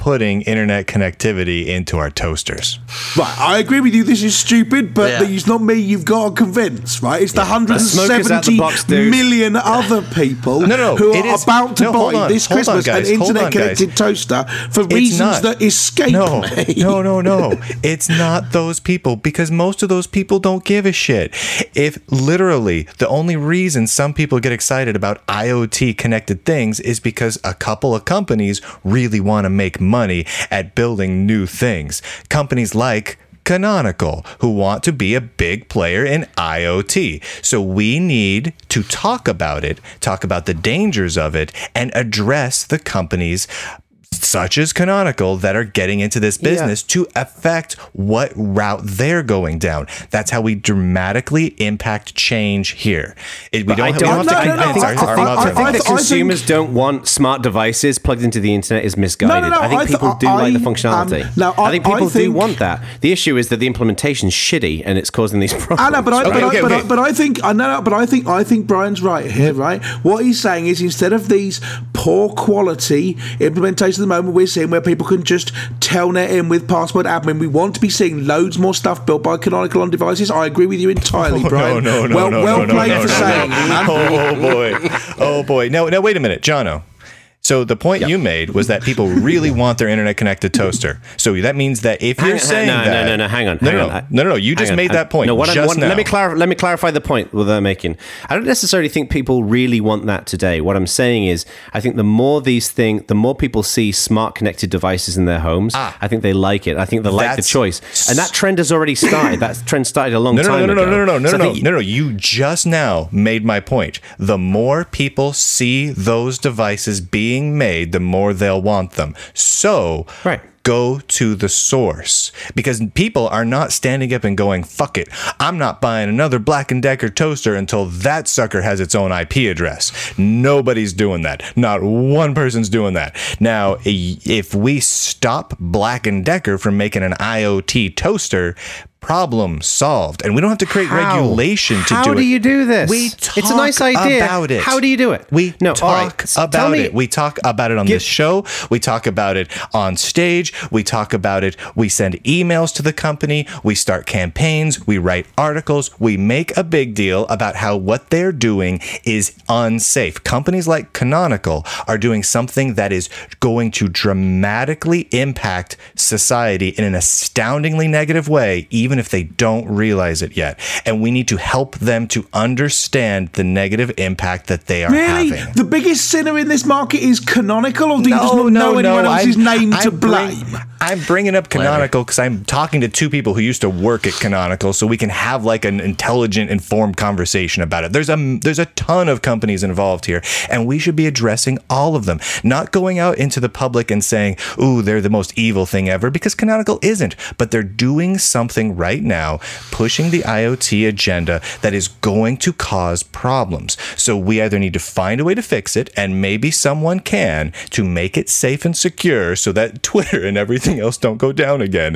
putting internet connectivity into our toasters. Right, I agree with you. This is stupid, but Yeah. it's not me you've got to convince, right? It's the one hundred Smokers out the seventy box, dude. million other people No, no, who it are is- about to no, hold buy on, this hold on, Christmas guys, an hold on, internet-connected guys. toaster for It's reasons not. that escape No, me. no, no, no. It's not those people, because most of those people don't give a shit. If literally the only reason some people get excited about IoT connected things is because a couple of companies really want to make money at building new things. Companies like Canonical, who want to be a big player in IoT. So we need to talk about it, talk about the dangers of it, and address the companies such as Canonical that are getting into this business to affect what route they're going down. That's how we dramatically impact change here. It, we But I don't, don't we don't have to no, no, convince no, our, I- our I- I mouths I- think on that it. I consumers think- don't want smart devices plugged into the internet is misguided. no, I think I th- people do I- like the um, functionality. now, I, I- think people I think- do want that. The issue is that the implementation's shitty and it's causing these problems. I know, but I, Okay, but, okay, I, but, okay. I, but I think I know, but I think I think Brian's right here, right? What he's saying is instead of these poor quality implementations at the moment, we're seeing where people can just telnet in with password admin. We want to be seeing loads more stuff built by Canonical on devices. I agree with you entirely, Oh, Brian. no, no, no, well, no, well no, played no, for no, saying no. it, man. Oh boy, oh boy. No, no. Wait a minute, Jono. So the point you made was that people really want their internet connected toaster. So that means that if Hang you're on, saying no, that, no, no, no, hang on, no, hang no, on. no, no, no, no. You Hang just on, made hang- that point. No, what I'm- just what- now. let me clarify. Let me clarify the point that they're making. I don't necessarily think people really want that today. What I'm saying is, I think the more these things, the more people see smart connected devices in their homes, Ah. I think they like it. I think they like the That's- choice, and that trend has already started. That trend started a long No, no, time no, no, no, ago. no, no, no, So I no, no, think- no, no. You just now made my point. The more people see those devices being made, the more they'll want them. So, Right. go to the source, because people are not standing up and going, fuck it, I'm not buying another Black and Decker toaster until that sucker has its own I P address. Nobody's doing that. Not one person's doing that. Now, if we stop Black and Decker from making an IoT toaster, problem solved, and we don't have to create How? regulation to How do it. do you do this? We talk It's a nice idea. about it. How do you do it? We No, talk all right. Tell about me- it. We talk about it on Give- this show. We talk about it on stage. We talk about it. We send emails to the company. We start campaigns. We write articles. We make a big deal about how what they're doing is unsafe. Companies like Canonical are doing something that is going to dramatically impact society in an astoundingly negative way, even if they don't realize it yet. And we need to help them to understand the negative impact that they are Really? having. The biggest sinner in this market is Canonical, or do you just No, not no, know anyone no. else's I'm- name to I'm bring- blame? I'm bringing up Canonical because I'm talking to two people who used to work at Canonical, so we can have like an intelligent, informed conversation about it. There's a there's a ton of companies involved here, and we should be addressing all of them, not going out into the public and saying, "Ooh, they're the most evil thing ever," because Canonical isn't. But they're doing something right now, pushing the IoT agenda that is going to cause problems. So we either need to find a way to fix it, and maybe someone can, to make it safe and secure so that Twitter and everything else don't go down again.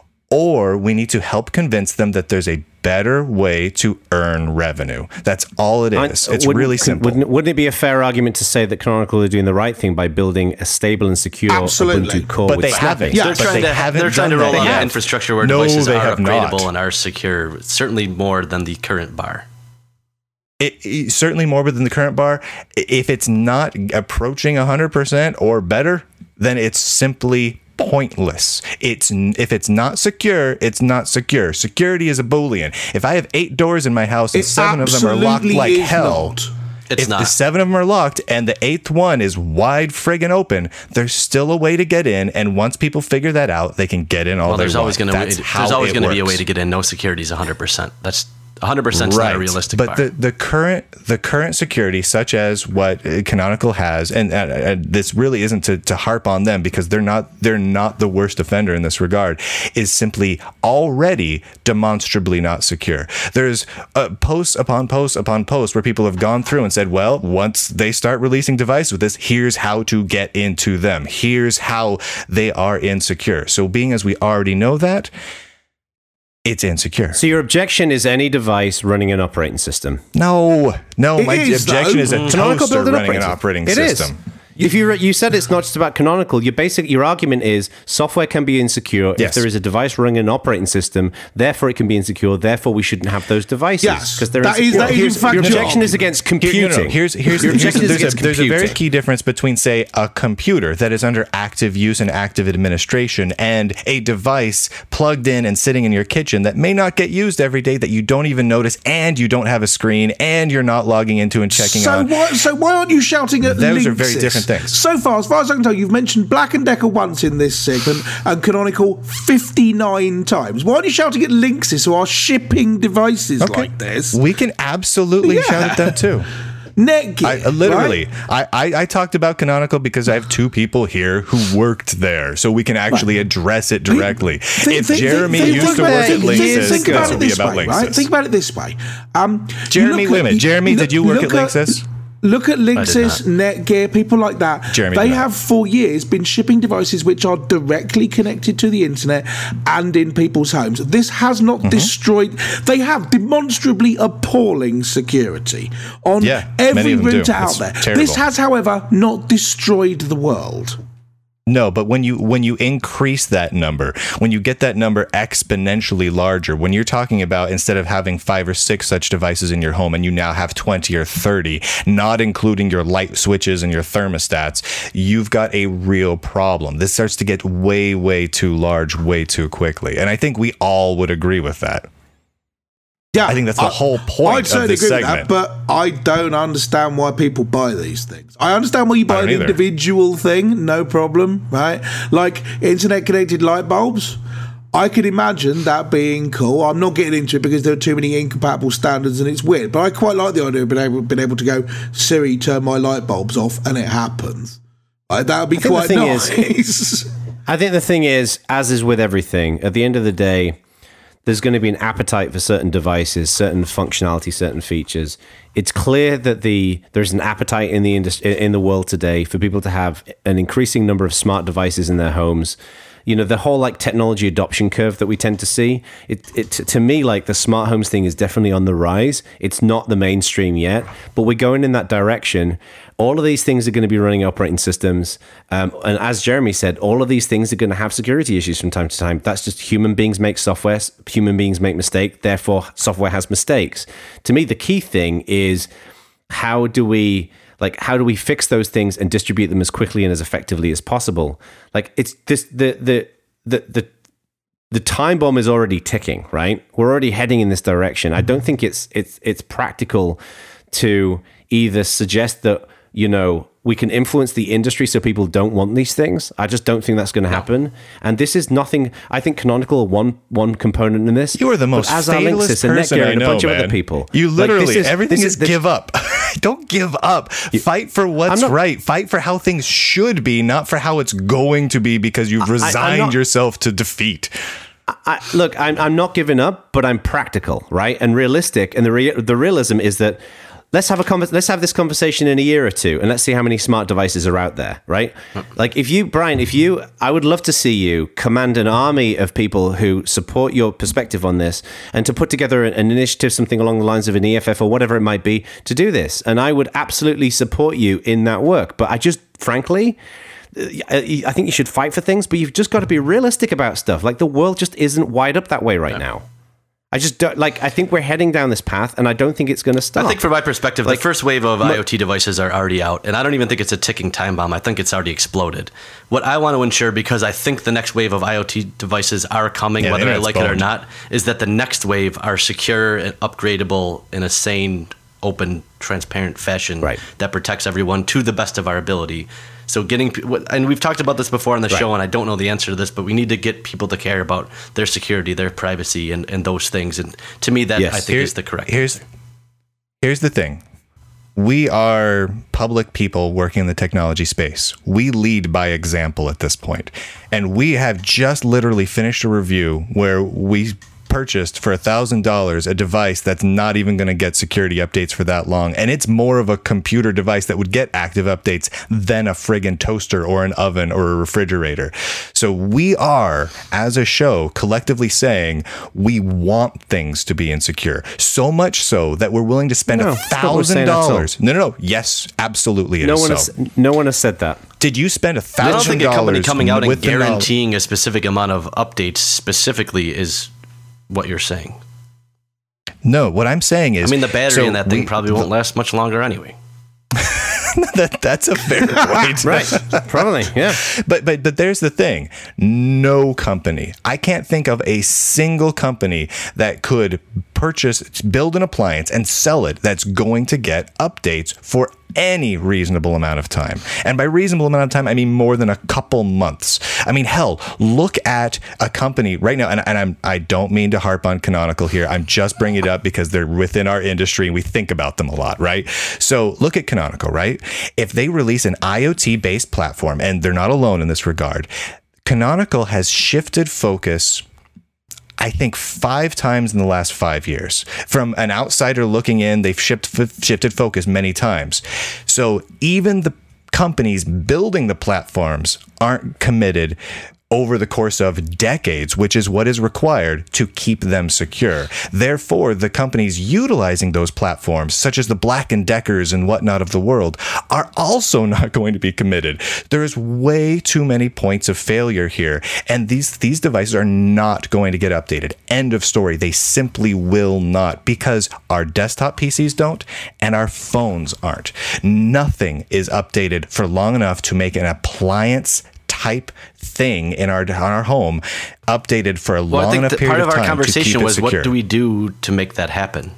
Or we need to help convince them that there's a better way to earn revenue. That's all it is. I- It's wouldn't- really simple. Wouldn't, wouldn't it be a fair argument to say that Canonical are doing the right thing by building a stable and secure Absolutely. Ubuntu core But with they haven't. snapping? Yeah, They're but trying they to haven't they're trying to done roll that out yet. an infrastructure where No, devices they are have not. upgradable and are secure. Certainly more than the current bar. It, it- certainly more than the current bar. I- If it's not approaching one hundred percent or better, then it's simply pointless. It's n- if it's not secure, it's not secure. Security is a boolean. If I have eight doors in my house and It seven of them are locked absolutely like is hell, not. It's if not. the seven of them are locked and the eighth one is wide friggin' open, there's still a way to get in. And once people figure that out, they can get in all Well, they there's want. always going That's to how there's always it going to be a way works. to get in. No security is one hundred percent. That's one hundred percent is not a realistic but bar. the, the current the current security, such as what uh, Canonical has, and, and, and this really isn't to, to harp on them because they're not they're not the worst offender in this regard, is simply already demonstrably not secure. There's uh, posts upon posts upon posts where people have gone through and said, well, once they start releasing devices with this, here's how to get into them. Here's how they are insecure. So being as we already know that, it's insecure. So your objection is any device running an operating system? No, no. It my is, objection though. is a Canonical toaster build an running an operating operating It is. system. if you you said it's not just about Canonical, your basic your argument is software can be insecure Yes. if there is a device running an operating system. Therefore, it can be insecure. Therefore, we shouldn't have those devices Yes, because they're that is- insecure. that is in Here's- fact your your objection is argument. against Here- computing. no, no, Here's here's, your here's objection is there's, a, against there's a very computing. key difference between, say, a computer that is under active use and active administration and a device plugged in and sitting in your kitchen that may not get used every day, that you don't even notice, and you don't have a screen, and you're not logging into and checking So on. why, so why aren't you shouting at Those Linksys? are very different things. So far, as far as I can tell, you've mentioned Black and Decker once in this segment and Canonical fifty-nine times. Why aren't you shouting at Linksys who are shipping devices like this? We can absolutely Yeah. shout at them too. Netgear, I, uh, literally, right? I, I, I talked about Canonical because I have two people here who worked there, so we can actually address it directly. Think- if think- Jeremy think- used think to about work it- at think- Linksys, think this about will it be this about way, right? Linksys. Think about it this way. Um, you Jeremy, look wait a at- minute. Jeremy, you did you work look at Linksys? Look at Linksys, Netgear, people like that. Jeremy they did not. have for years been shipping devices which are directly connected to the internet and in people's homes. This has not Mm-hmm. destroyed. They have demonstrably appalling security on Yeah, many every of them do. router out It's there. terrible. This has, however, not destroyed the world. No, but when you when you increase that number, when you get that number exponentially larger, when you're talking about instead of having five or six such devices in your home and you now have twenty or thirty, not including your light switches and your thermostats, you've got a real problem. This starts to get way, way too large, way too quickly. And I think we all would agree with that. Yeah, I think that's the whole point I'd of certainly this agree segment. with that, but I don't understand why people buy these things. I understand why you buy don't an either. individual thing, no problem, right? Like internet connected light bulbs. I could imagine that being cool. I'm not getting into it because there are too many incompatible standards and it's weird. But I quite like the idea of being able, being able to go, Siri, turn my light bulbs off, and it happens. Like, that would be I think the quite thing nice. is- I think the thing is, as is with everything, at the end of the day, there's going to be an appetite for certain devices, certain functionality, certain features. It's clear that the there's an appetite in the industry, in the world today for people to have an increasing number of smart devices in their homes. You know, the whole like technology adoption curve that we tend to see, it, it to me, like the smart homes thing is definitely on the rise. It's not the mainstream yet, but we're going in that direction. All of these things are going to be running operating systems. Um, and as Jeremy said, all of these things are going to have security issues from time to time. That's just human beings make software, human beings make mistakes, therefore software has mistakes. To me, the key thing is how do we... Like, how do we fix those things and distribute them as quickly and as effectively as possible? Like, it's this the the the the the time bomb is already ticking, right? We're already heading in this direction. I don't think it's it's it's practical to either suggest that, you know, we can influence the industry so people don't want these things. I just don't think that's going to happen. And this is nothing. I think Canonical are one one component in this. You are the most but as are fatalist Linksys and person Netgear I and a know, bunch of man. other people. You Like, literally, this is- everything this is, this- give up. Don't give up. Fight for what's I'm not- right. Fight for how things should be, not for how it's going to be because you've I'm resigned not- yourself to defeat. I, look, I'm, I'm not giving up, but I'm practical, right, and realistic. And the rea- the realism is that let's have a convers- let's have this conversation in a year or two, and let's see how many smart devices are out there, right? Like if you, Brian, if you, I would love to see you command an army of people who support your perspective on this, and to put together an, an initiative, something along the lines of an E F F or whatever it might be, to do this. And I would absolutely support you in that work. But I just, frankly, I think you should fight for things, but you've just got to be realistic about stuff. Like the world just isn't wired up that way right now. I just don't like. I think we're heading down this path, and I don't think it's going to stop. I think, from my perspective, Like- the first wave of Look- IoT devices are already out, and I don't even think it's a ticking time bomb. I think it's already exploded. What I want to ensure, because I think the next wave of IoT devices are coming, Yeah, the whether I internet's like it or boned. not, is that the next wave are secure and upgradable in a sane, open, transparent fashion Right. that protects everyone to the best of our ability. So getting, and we've talked about this before on the Right. show, and I don't know the answer to this, but we need to get people to care about their security, their privacy, and, and those things. And to me, that Yes. I think Here- is the correct. Here's here's the thing. We are public people working in the technology space. We lead by example at this point. And we have just literally finished a review where we purchased for one thousand dollars a device that's not even going to get security updates for that long. And it's more of a computer device that would get active updates than a friggin' toaster or an oven or a refrigerator. So we are, as a show, collectively saying we want things to be insecure. So much so that we're willing to spend a No, thousand dollars. No, no, no. Yes, absolutely. It No is one so. has. No one has said that. Did you spend a thousand I dollars? don't think a company coming out and with the knowledge- guaranteeing a specific amount of updates specifically is what you're saying. No, what I'm saying is, I mean, the battery so in that thing we- probably won't last much longer anyway. that, that's a fair point. Right. Probably. Yeah. But but but there's the thing. No company. I can't think of a single company that could purchase, build an appliance and sell it that's going to get updates for any reasonable amount of time. And by reasonable amount of time, I mean more than a couple months. I mean, hell, look at a company right now, and, and I'm, I don't mean to harp on Canonical here. I'm just bringing it up because they're within our industry and we think about them a lot, right? So look at Canonical, right? If they release an IoT-based platform, and they're not alone in this regard, Canonical has shifted focus I think five times in the last five years. From an outsider looking in, they've shift, f- shifted focus many times. So even the companies building the platforms aren't committed over the course of decades, which is what is required to keep them secure. Therefore, the companies utilizing those platforms, such as the Black and Deckers and whatnot of the world, are also not going to be committed. There's way too many points of failure here, and these these devices are not going to get updated. End of story. They simply will not, because our desktop P Cs don't and our phones aren't. Nothing is updated for long enough to make an appliance type thing in our on our home updated for a Well, long I think enough that period part of of our time conversation to keep was, it what secure. do we do to make that happen?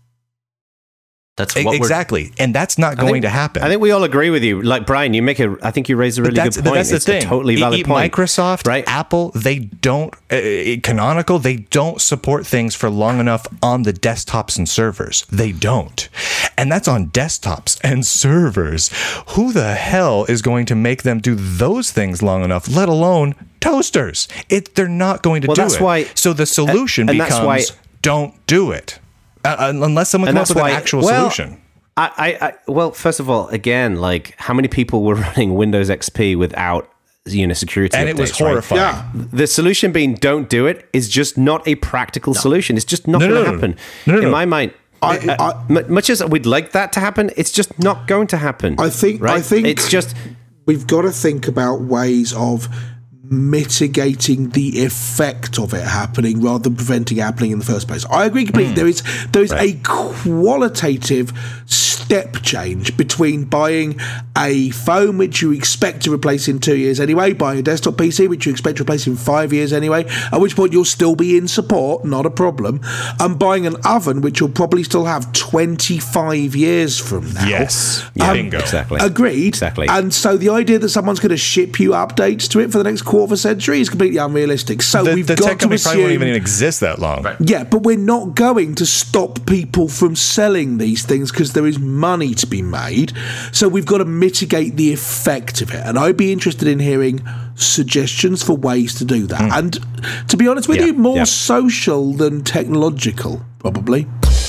That's what Exactly, and that's not going think, to happen. I think we all agree with you. Like Brian, you make a. I think you raise a really But that's, good but point. that's the it's thing. a totally valid E- point. Microsoft, right? Apple, they don't. Uh, Canonical, they don't support things for long enough on the desktops and servers. They don't, and that's on desktops and servers. Who the hell is going to make them do those things long enough? Let alone toasters. It. They're not going to Well, do that's it. why- so the solution and that's becomes why- don't do it uh, unless someone And comes up that's with an why- actual well, solution. I, I, I, well, first of all, again, like how many people were running Windows X P without, you know, security And it was updates, right? horrifying. Yeah. The solution being don't do it is just not a practical solution. It's just not No, no, going to no, no. happen. No, no, In no. my mind, I- uh, I- mu- much as we'd like that to happen, it's just not going to happen. I think- right? I think- it's just We've got to think about ways of mitigating the effect of it happening rather than preventing it happening in the first place. I agree completely. Mm. There is there is right. a qualitative step change between buying a phone which you expect to replace in two years anyway, buying a desktop P C which you expect to replace in five years anyway, at which point you'll still be in support, not a problem, and buying an oven which you'll probably still have twenty-five years from now. Yes. Yeah, Um, bingo. Exactly. Agreed. Exactly. And so the idea that someone's going to ship you updates to it for the next quarter of a century is completely unrealistic. So The, we've the got tech to company probably won't assume, even exist that long. Right. yeah, but we're not going to stop people from selling these things because there is money to be made. So we've got to mitigate the effect of it. And I'd be interested in hearing suggestions for ways to do that. Mm. And to be honest with Yeah, you, more yeah. social than technological, probably.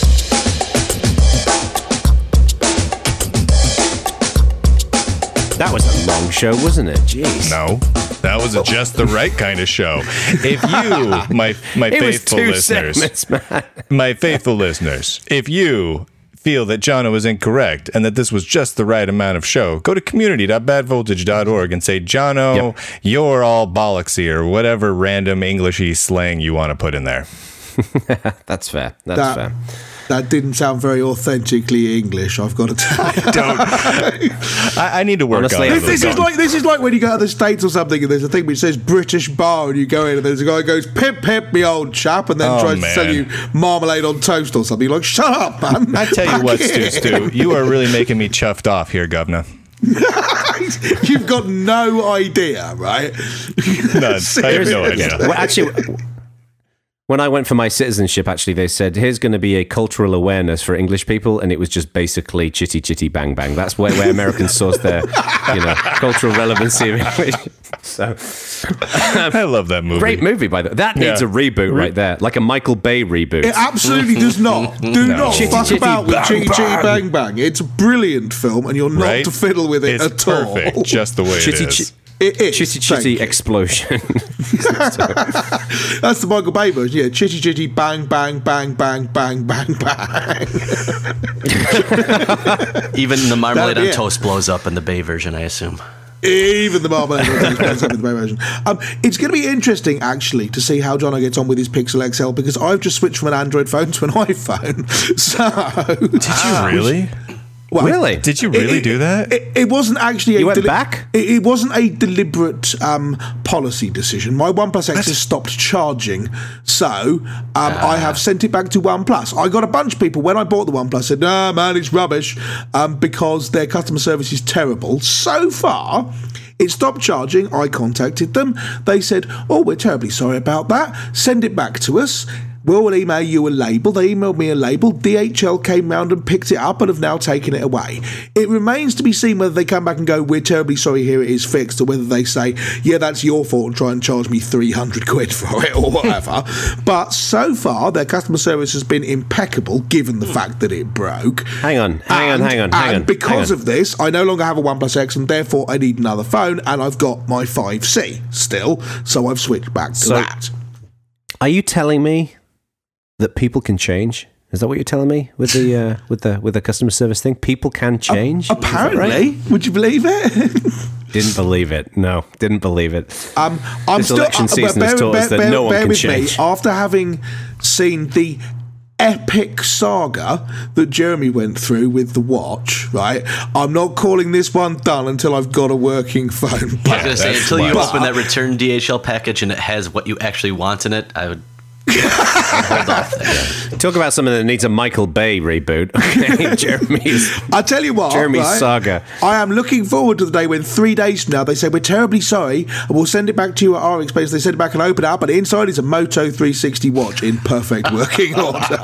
that was a long show, wasn't it? Jeez. No, that was a just the right kind of show. If you, my my It was faithful two listeners, segments, man. my faithful listeners, if you feel that Jono was incorrect and that this was just the right amount of show, go to community dot bad voltage dot org and say, Jono, Yep. you're all bollocksy, or whatever random Englishy slang you want to put in there. That's fair. That's That, fair. that didn't sound very authentically English, I've got to tell you. Don't. I, I need to work Honestly, on I it. This, this is like this is like when you go to the States or something and there's a thing which says British bar and you go in and there's a guy who goes, pip pip me old chap, and then Oh, tries man. to sell you marmalade on toast or something. You're like, shut up, man. I tell you Back what, here." Stu Stu, you are really making me chuffed off here, governor. You've got no idea, right? None. I have no idea. Well, actually, When I went for my citizenship, actually, they said, here's going to be a cultural awareness for English people. And it was just basically chitty, chitty, bang, bang. That's where, where Americans source their, you know, cultural relevancy of English. So, um, I love that movie. Great movie, by the way. That needs Yeah. a reboot Re- right there. Like a Michael Bay reboot. It absolutely does not. Do No. not Chitty, fuck chitty, about with bang, Chitty Chitty bang. Bang Bang. It's a brilliant film, and you're not Right? to fiddle with it It's at all. perfect, just the way Chitty, it is. chi- It is. chitty, Thank chitty you. explosion. That's the Michael Bay version. Yeah, Chitty Chitty Bang Bang Bang Bang Bang Bang Bang. Even the marmalade That'd on be it. toast blows up in the Bay version, I assume. Even the marmalade on toast in the Bay version. Um, it's going to be interesting, actually, to see how Jono gets on with his Pixel X L, because I've just switched from an Android phone to an iPhone. So, Did you really? well, Really? Did you really it, do that? It, it wasn't actually. You a went back? It, it wasn't a deliberate um, policy decision. My OnePlus X has stopped charging, so um, I have sent it back to OnePlus. I got a bunch of people when I bought the OnePlus said, "No, man, it's rubbish," um, because their customer service is terrible. So far, it stopped charging. I contacted them. They said, "Oh, we're terribly sorry about that. Send it back to us. We'll email you a label." They emailed me a label. D H L came round and picked it up and have now taken it away. It remains to be seen whether they come back and go, "We're terribly sorry, here it is fixed," or whether they say, "Yeah, that's your fault," and try and charge me three hundred quid for it or whatever. But so far, their customer service has been impeccable, given the fact that it broke. Hang on, hang on, And- hang on, hang and on. because hang on. of this, I no longer have a OnePlus X, and therefore I need another phone, and I've got my five C still, so I've switched back to So- that. Are you telling me that people can change? Is that what you're telling me with the uh, with the with the customer service thing? People can change. Is that Apparently, right? would you believe it? Didn't believe it. No, didn't believe it. Um, I'm This still, election uh, season bear, has taught bear, us that bear, no one bear can with change. Me, after having seen the epic saga that Jeremy went through with the watch, right? I'm not calling this one done until I've got a working phone. I was going to say, that's until you smart. open that return D H L package and it has what you actually want in it, I would I'd hold off there. Talk about something that needs a Michael Bay reboot. Okay, Jeremy's I tell you what, Jeremy's right? saga. I am looking forward to the day when three days from now they say, "We're terribly sorry, and we'll send it back to you at our expense." They send it back and open it up, and inside is a Moto three sixty watch in perfect working order.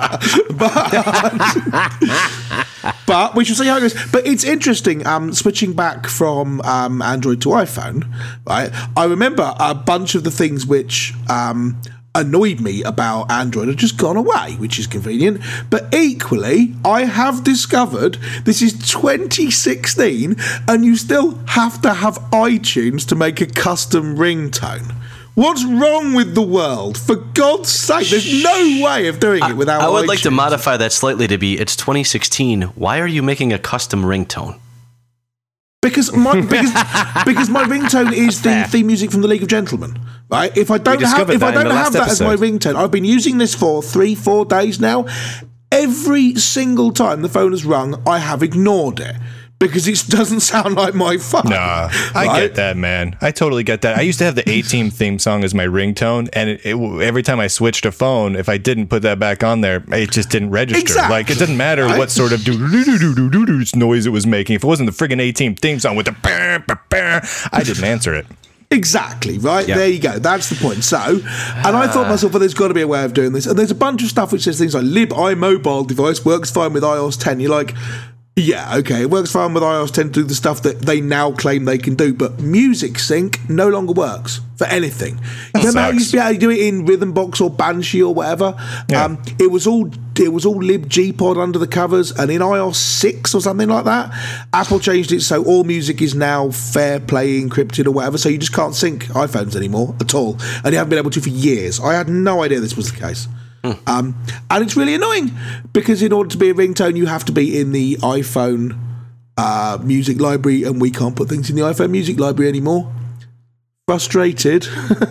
but, but we shall see how it goes. But it's interesting, um, switching back from um, Android to iPhone, right? I remember a bunch of the things which um, annoyed me about Android have just gone away, which is convenient. But equally, I have discovered this is twenty sixteen and you still have to have iTunes to make a custom ringtone. What's wrong with the world? For God's sake, there's no way of doing it without I would iTunes. like to modify that slightly to be, it's twenty sixteen. Why are you making a custom ringtone? Because my because, because my ringtone is the theme music from the League of Gentlemen, right? If I don't have discovered if I that in don't the have last that as my episode. ringtone, I've been using this for three, four days now. Every single time the phone has rung, I have ignored it because it doesn't sound like my phone. Nah, I right? get that, man. I totally get that. I used to have the A-Team theme song as my ringtone, and it, it, every time I switched a phone, if I didn't put that back on there, it just didn't register. Exactly. Like, it doesn't matter Right? what sort of doo-doo-doo-doo-doo-doo noise it was making. If it wasn't the friggin' A-Team theme song with the bah, bah, bah, I didn't answer it. Exactly, right? Yeah. There you go. That's the point. So, and I thought to myself, well, there's got to be a way of doing this. And there's a bunch of stuff which says things like lib iMobile device works fine with iOS ten. You're like, yeah, okay, it works fine with iOS ten to do the stuff that they now claim they can do, but Music Sync no longer works for anything. Remember how you used to be able to do it in Rhythmbox or Banshee or whatever? Yeah. Um, it was all it was all libgpod under the covers, and in iOS six or something like that, Apple changed it so all music is now fair play encrypted or whatever, so you just can't sync iPhones anymore at all, and you haven't been able to for years. I had no idea this was the case. Um, and it's really annoying because in order to be a ringtone, you have to be in the iPhone uh, music library, and we can't put things in the iPhone music library anymore. Frustrated.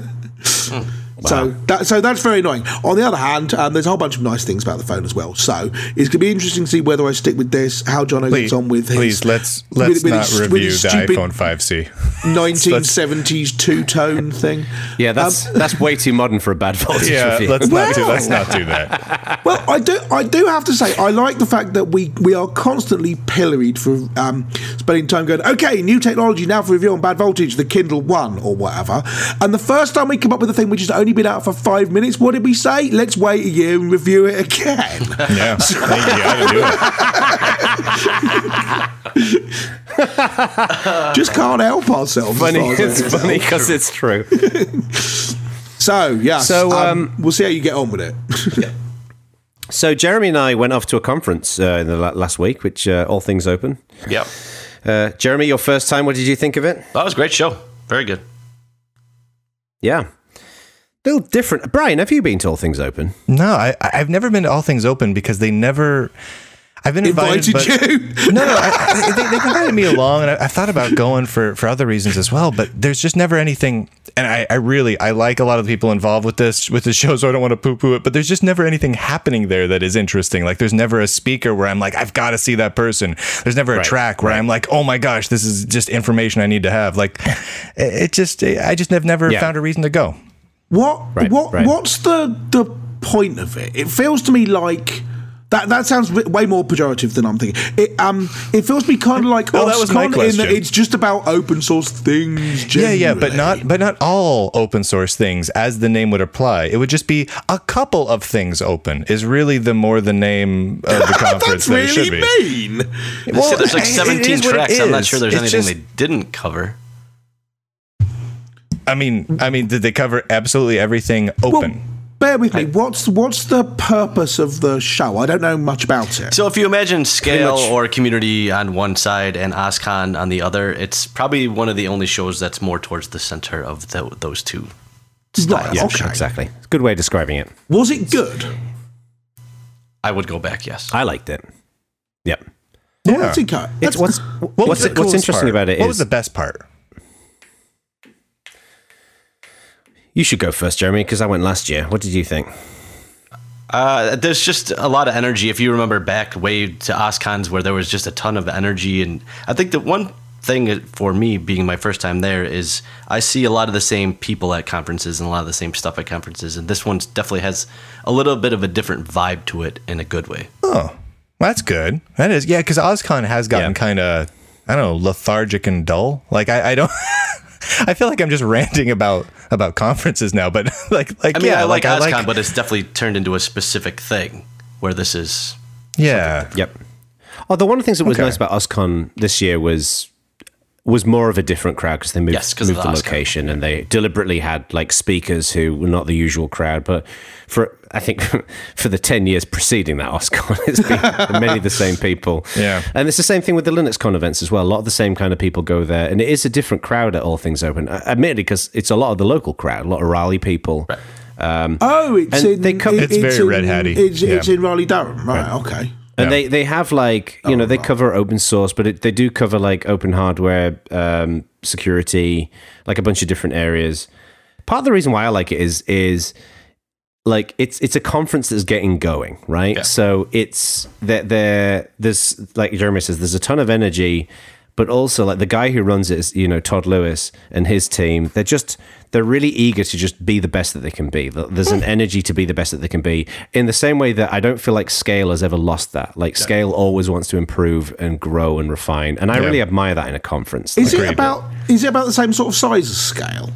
So that so that's very annoying. On the other hand, um, there's a whole bunch of nice things about the phone as well. So it's going to be interesting to see whether I stick with this, how Jono Please, gets on with his... please let's let's with- with not his- with review his the stupid iPhone five C. nineteen seventies two-tone thing. Yeah, that's Um, that's way too modern for a bad voltage Yeah, review. let's not do Well- let's not do that. Well, I do. I do have to say, I like the fact that we we are constantly pilloried for um, spending time going, okay, new technology now for review on bad voltage, the Kindle One or whatever. And the first time we come up with a thing which is only only been out for five minutes. What did we say? Let's wait a year and review it again. Yeah, thank you. I do it. Just can't help ourselves. Funny, as far as it's funny because it's true. So, yeah. So, um, um, we'll see how you get on with it. So Jeremy and I went off to a conference uh, in the la- last week, which uh, All Things Open. Yep. Uh, Jeremy, your first time, what did you think of it? That was a great show. Very good. Yeah. A little different. Brian, have you been to All Things Open? No, I, I've never been to All Things Open because they never... I've been invited, Invited but you? no, no, I, I, they, they've invited me along, and I, I've thought about going for, for other reasons as well. But there's just never anything, and I, I really I like a lot of the people involved with this with the show, so I don't want to poo poo it. But there's just never anything happening there that is interesting. Like there's never a speaker where I'm like, I've got to see that person. There's never a Right, track where right. I'm like, oh my gosh, this is just information I need to have. Like it, it just I just have never Yeah. found a reason to go. What Right, what right. what's the the point of it? It feels to me like that that sounds ri- way more pejorative than I'm thinking. It um it feels to me kind of like Well, that was my OSCON in that question. it's just about open source things. Yeah, yeah, but generally. not but not all open source things, as the name would apply. It would just be a couple of things open. Is really the more the name of the conference That's that it should really be. mean. They said there's like it- it seventeen is what it tracks. I'm not is. sure there's It's anything just- they didn't cover. I mean, I mean, did they cover absolutely everything open? Well, bear with me. What's what's the purpose of the show? I don't know much about it. So if you imagine Scale much. or Community on one side and OSCON on the other, it's probably one of the only shows that's more towards the center of the, those two styles. Right, Yeah, okay. exactly. It's a good way of describing it. Was it good? I would go back, yes. I liked it. Yep. Yeah. What's it cut? It's what's What what's was the what's coolest interesting part? about it What is was the best part? you should go first, Jeremy, because I went last year. What did you think? Uh, there's just a lot of energy. If you remember back way to OSCONs where there was just a ton of energy. And I think the one thing for me being my first time there is I see a lot of the same people at conferences and a lot of the same stuff at conferences. And this one definitely has a little bit of a different vibe to it in a good way. Oh, that's good. That is, yeah, because OSCON has gotten Yeah. kind of, I don't know, lethargic and dull. Like I, I don't. I feel like I'm just ranting about about conferences now, but like like I mean, yeah, I like I OSCON, but it's definitely turned into a specific thing where this is. yeah. Yep. Oh, the one of the things that was Okay. nice about OSCON this year was was more of a different crowd because they moved, Yes, 'cause of moved the the OSCON. location and they deliberately had like speakers who were not the usual crowd. But for I think for the ten years preceding that OSCON, it's been many of the same people. Yeah. And it's the same thing with the LinuxCon events as well. A lot of the same kind of people go there, and it is a different crowd at All Things Open. Uh, Admittedly, because it's a lot of the local crowd, a lot of Raleigh people. Right. Oh, it's And in. they come- it- It's very in- Red Hatty, It's, it's yeah. in Raleigh Durham, right? Okay. And Yeah. they, they have like, you know, they cover open source, but it, they do cover like open hardware, um, security, like a bunch of different areas. Part of the reason why I like it is, is like, it's, it's a conference that's getting going, right? Yeah. So it's that there, there's, like Jeremy says, there's a ton of energy, but also like the guy who runs it is, you know, Todd Lewis and his team. They're just, they're really eager to just be the best that they can be. There's an energy to be the best that they can be in the same way that I don't feel like Scale has ever lost that. Like Scale always wants to improve and grow and refine. And I Yeah. really admire that in a conference. Is Like, it about? Is it about the same sort of size as Scale?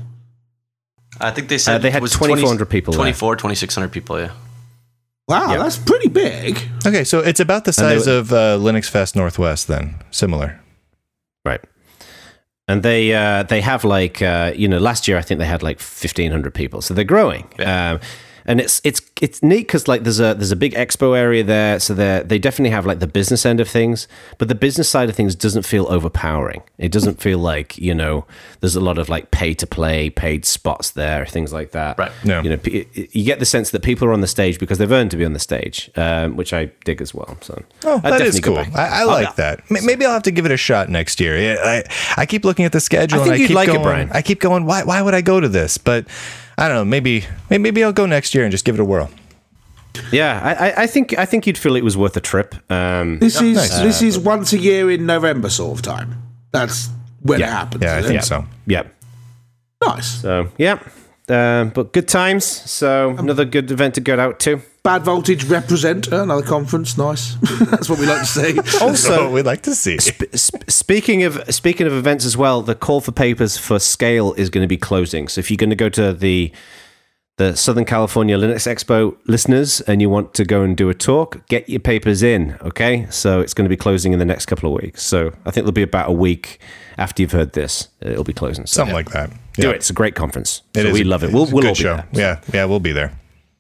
I think they said Uh, they had it was twenty-four hundred people there. twenty-four, twenty-six hundred people, yeah. Wow, Yeah. that's pretty big. Okay, so it's about the And they size were- of uh, Linux Fest Northwest then. Similar. Right. And they uh, they have like uh, you know last year I think they had like fifteen hundred people, so they're growing. Yeah. Um, and it's it's it's neat because like there's a there's a big expo area there, so they they definitely have like the business end of things, but the business side of things doesn't feel overpowering. It doesn't feel like you know there's a lot of like pay to play, paid spots there, things like that. Right. No. You know, p- you get the sense that people are on the stage because they've earned to be on the stage, um, which I dig as well. So Oh, I'd that is definitely go cool. back. I, I Oh, like yeah. that. M- Maybe I'll have to give it a shot next year. Yeah, I, I keep looking at the schedule I think and I you'd keep like it, going. Brian. I keep going. Why? Why would I go to this? But I don't know. Maybe. Maybe, maybe I'll go next year and just give it a whirl. Yeah, I, I- I think I think you'd feel it was worth a trip. Um, This is nice. this is once a year in November sort of time. That's when it happens. Yeah, I is think it? so. yeah. Nice. So yeah, um, but good times. So another good event to get out to. Bad Voltage represent uh, another conference. Nice. That's what we like to see. Also, we'd like to see. Sp- speaking of speaking of events as well, the call for papers for Scale is going to be closing. So if you're going to go to the the Southern California Linux Expo listeners and you want to go and do a talk, get your papers in, okay? So it's going to be closing in the next couple of weeks. So I think it'll be about a week after you've heard this. It'll be closing. So Something yeah. like that. Do Yeah. it. It's a great conference. It so is we a- love it. it's We'll, a we'll good all be show. there. Yeah, yeah, we'll be there.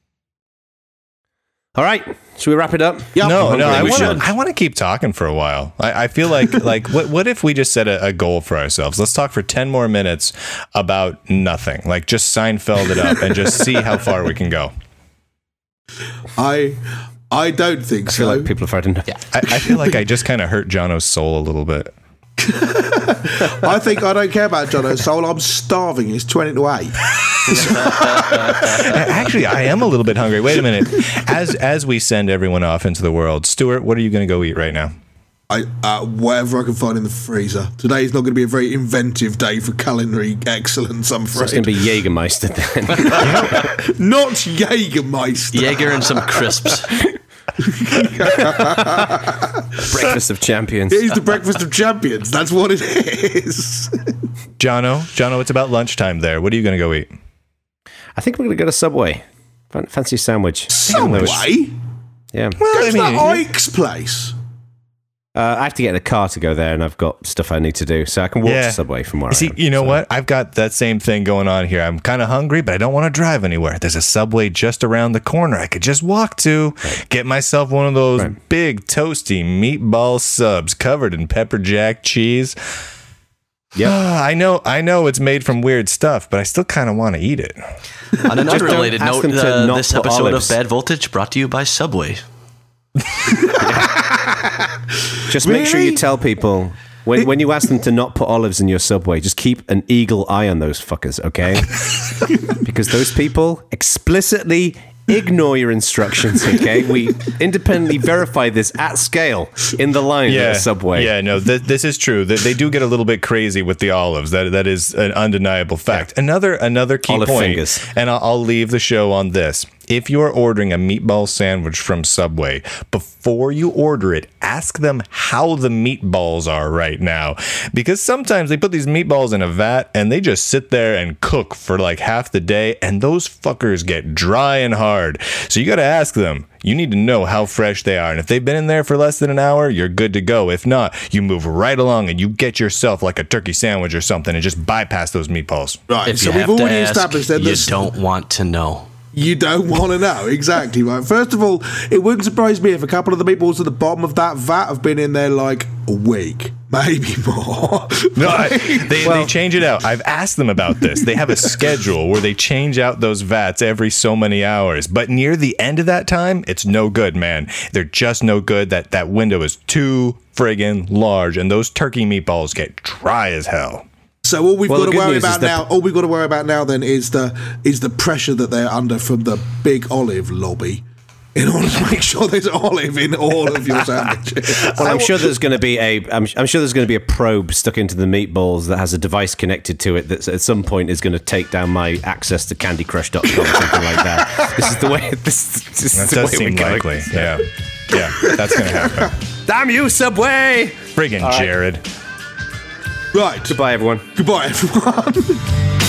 All right. Should we wrap it up? Yeah, No, I'm no, hungry. I we want should. to. I want to keep talking for a while. I, I feel like, like, what, what if we just set a, a goal for ourselves? Let's talk for ten more minutes about nothing. Like, just Seinfeld it up and just see how far we can go. I, I don't think I feel so. like people have already. Yeah. I, I feel like I just kind of hurt Jono's soul a little bit. I think I don't care about Jono's soul. I'm starving. It's twenty to eight. Actually, I am a little bit hungry. Wait a minute. As as we send everyone off into the world, Stuart, what are you going to go eat right now? I, uh, whatever I can find in the freezer. Today is not going to be a very inventive day for culinary excellence, I'm So it's afraid. going to be Jägermeister then. Not Jägermeister. Jaeger and some crisps. Breakfast of champions. It is the breakfast of champions. That's what it is. Jono, Jono, it's about lunchtime there. What are you going to go eat? I think we're going to go to Subway. Fan- Fancy sandwich. Even though it's- Subway? Yeah. Well, Go to that Ike's place. Uh, I have to get in a car to go there, and I've got stuff I need to do, so I can walk Yeah. to Subway from where See, I am. you know so. what? I've got that same thing going on here. I'm kind of hungry, but I don't want to drive anywhere. There's a Subway just around the corner I could just walk to, get myself one of those Right. big toasty meatball subs covered in pepper jack cheese. Yep. I know, I know it's made from weird stuff, but I still kind of want to eat it. On an unrelated ask note, them to uh, not this put episode olives. of Bad Voltage brought to you by Subway. Just make sure Really? you tell people when when you ask them to not put olives in your Subway, just keep an eagle eye on those fuckers, okay? Because those people explicitly ignore your instructions, okay? We independently verify this at scale in the line at a Subway. Yeah, no, th- this is true. They, they do get a little bit crazy with the olives. That that is an undeniable fact. Another another key Olive point, fingers. and I'll, I'll leave the show on this. If you're ordering a meatball sandwich from Subway, before you order it, ask them how the meatballs are right now. Because sometimes they put these meatballs in a vat and they just sit there and cook for like half the day, and those fuckers get dry and hard. So you got to ask them. You need to know how fresh they are. And if they've been in there for less than an hour, you're good to go. If not, you move right along and you get yourself like a turkey sandwich or something and just bypass those meatballs. Right, If so you we've have to already ask, established that you this- don't want to know. You don't want to know. Exactly, right. First of all, it wouldn't surprise me if a couple of the meatballs at the bottom of that vat have been in there like a week, maybe more. No, I, they, they change it out. I've asked them about this. They have a schedule where they change out those vats every so many hours. But near the end of that time, it's no good, man. They're just no good. That, that window is too friggin' large, and those turkey meatballs get dry as hell. So all we've Well, the got to good worry news is about that- now, all we've got to worry about now then is the is the pressure that they're under from the big olive lobby, in order to make sure there's olive in all of your sandwiches. Well, I'm sure there's going to be a. I'm, I'm sure there's going to be a probe stuck into the meatballs that has a device connected to it that at some point is going to take down my access to Candy Crush dot com or something like that. This is the way. This, this is That the does way seem we're going. likely. Yeah. Yeah, that's going to happen. Damn you, Subway! Friggin' Jared. Right. Goodbye, everyone. Goodbye, everyone.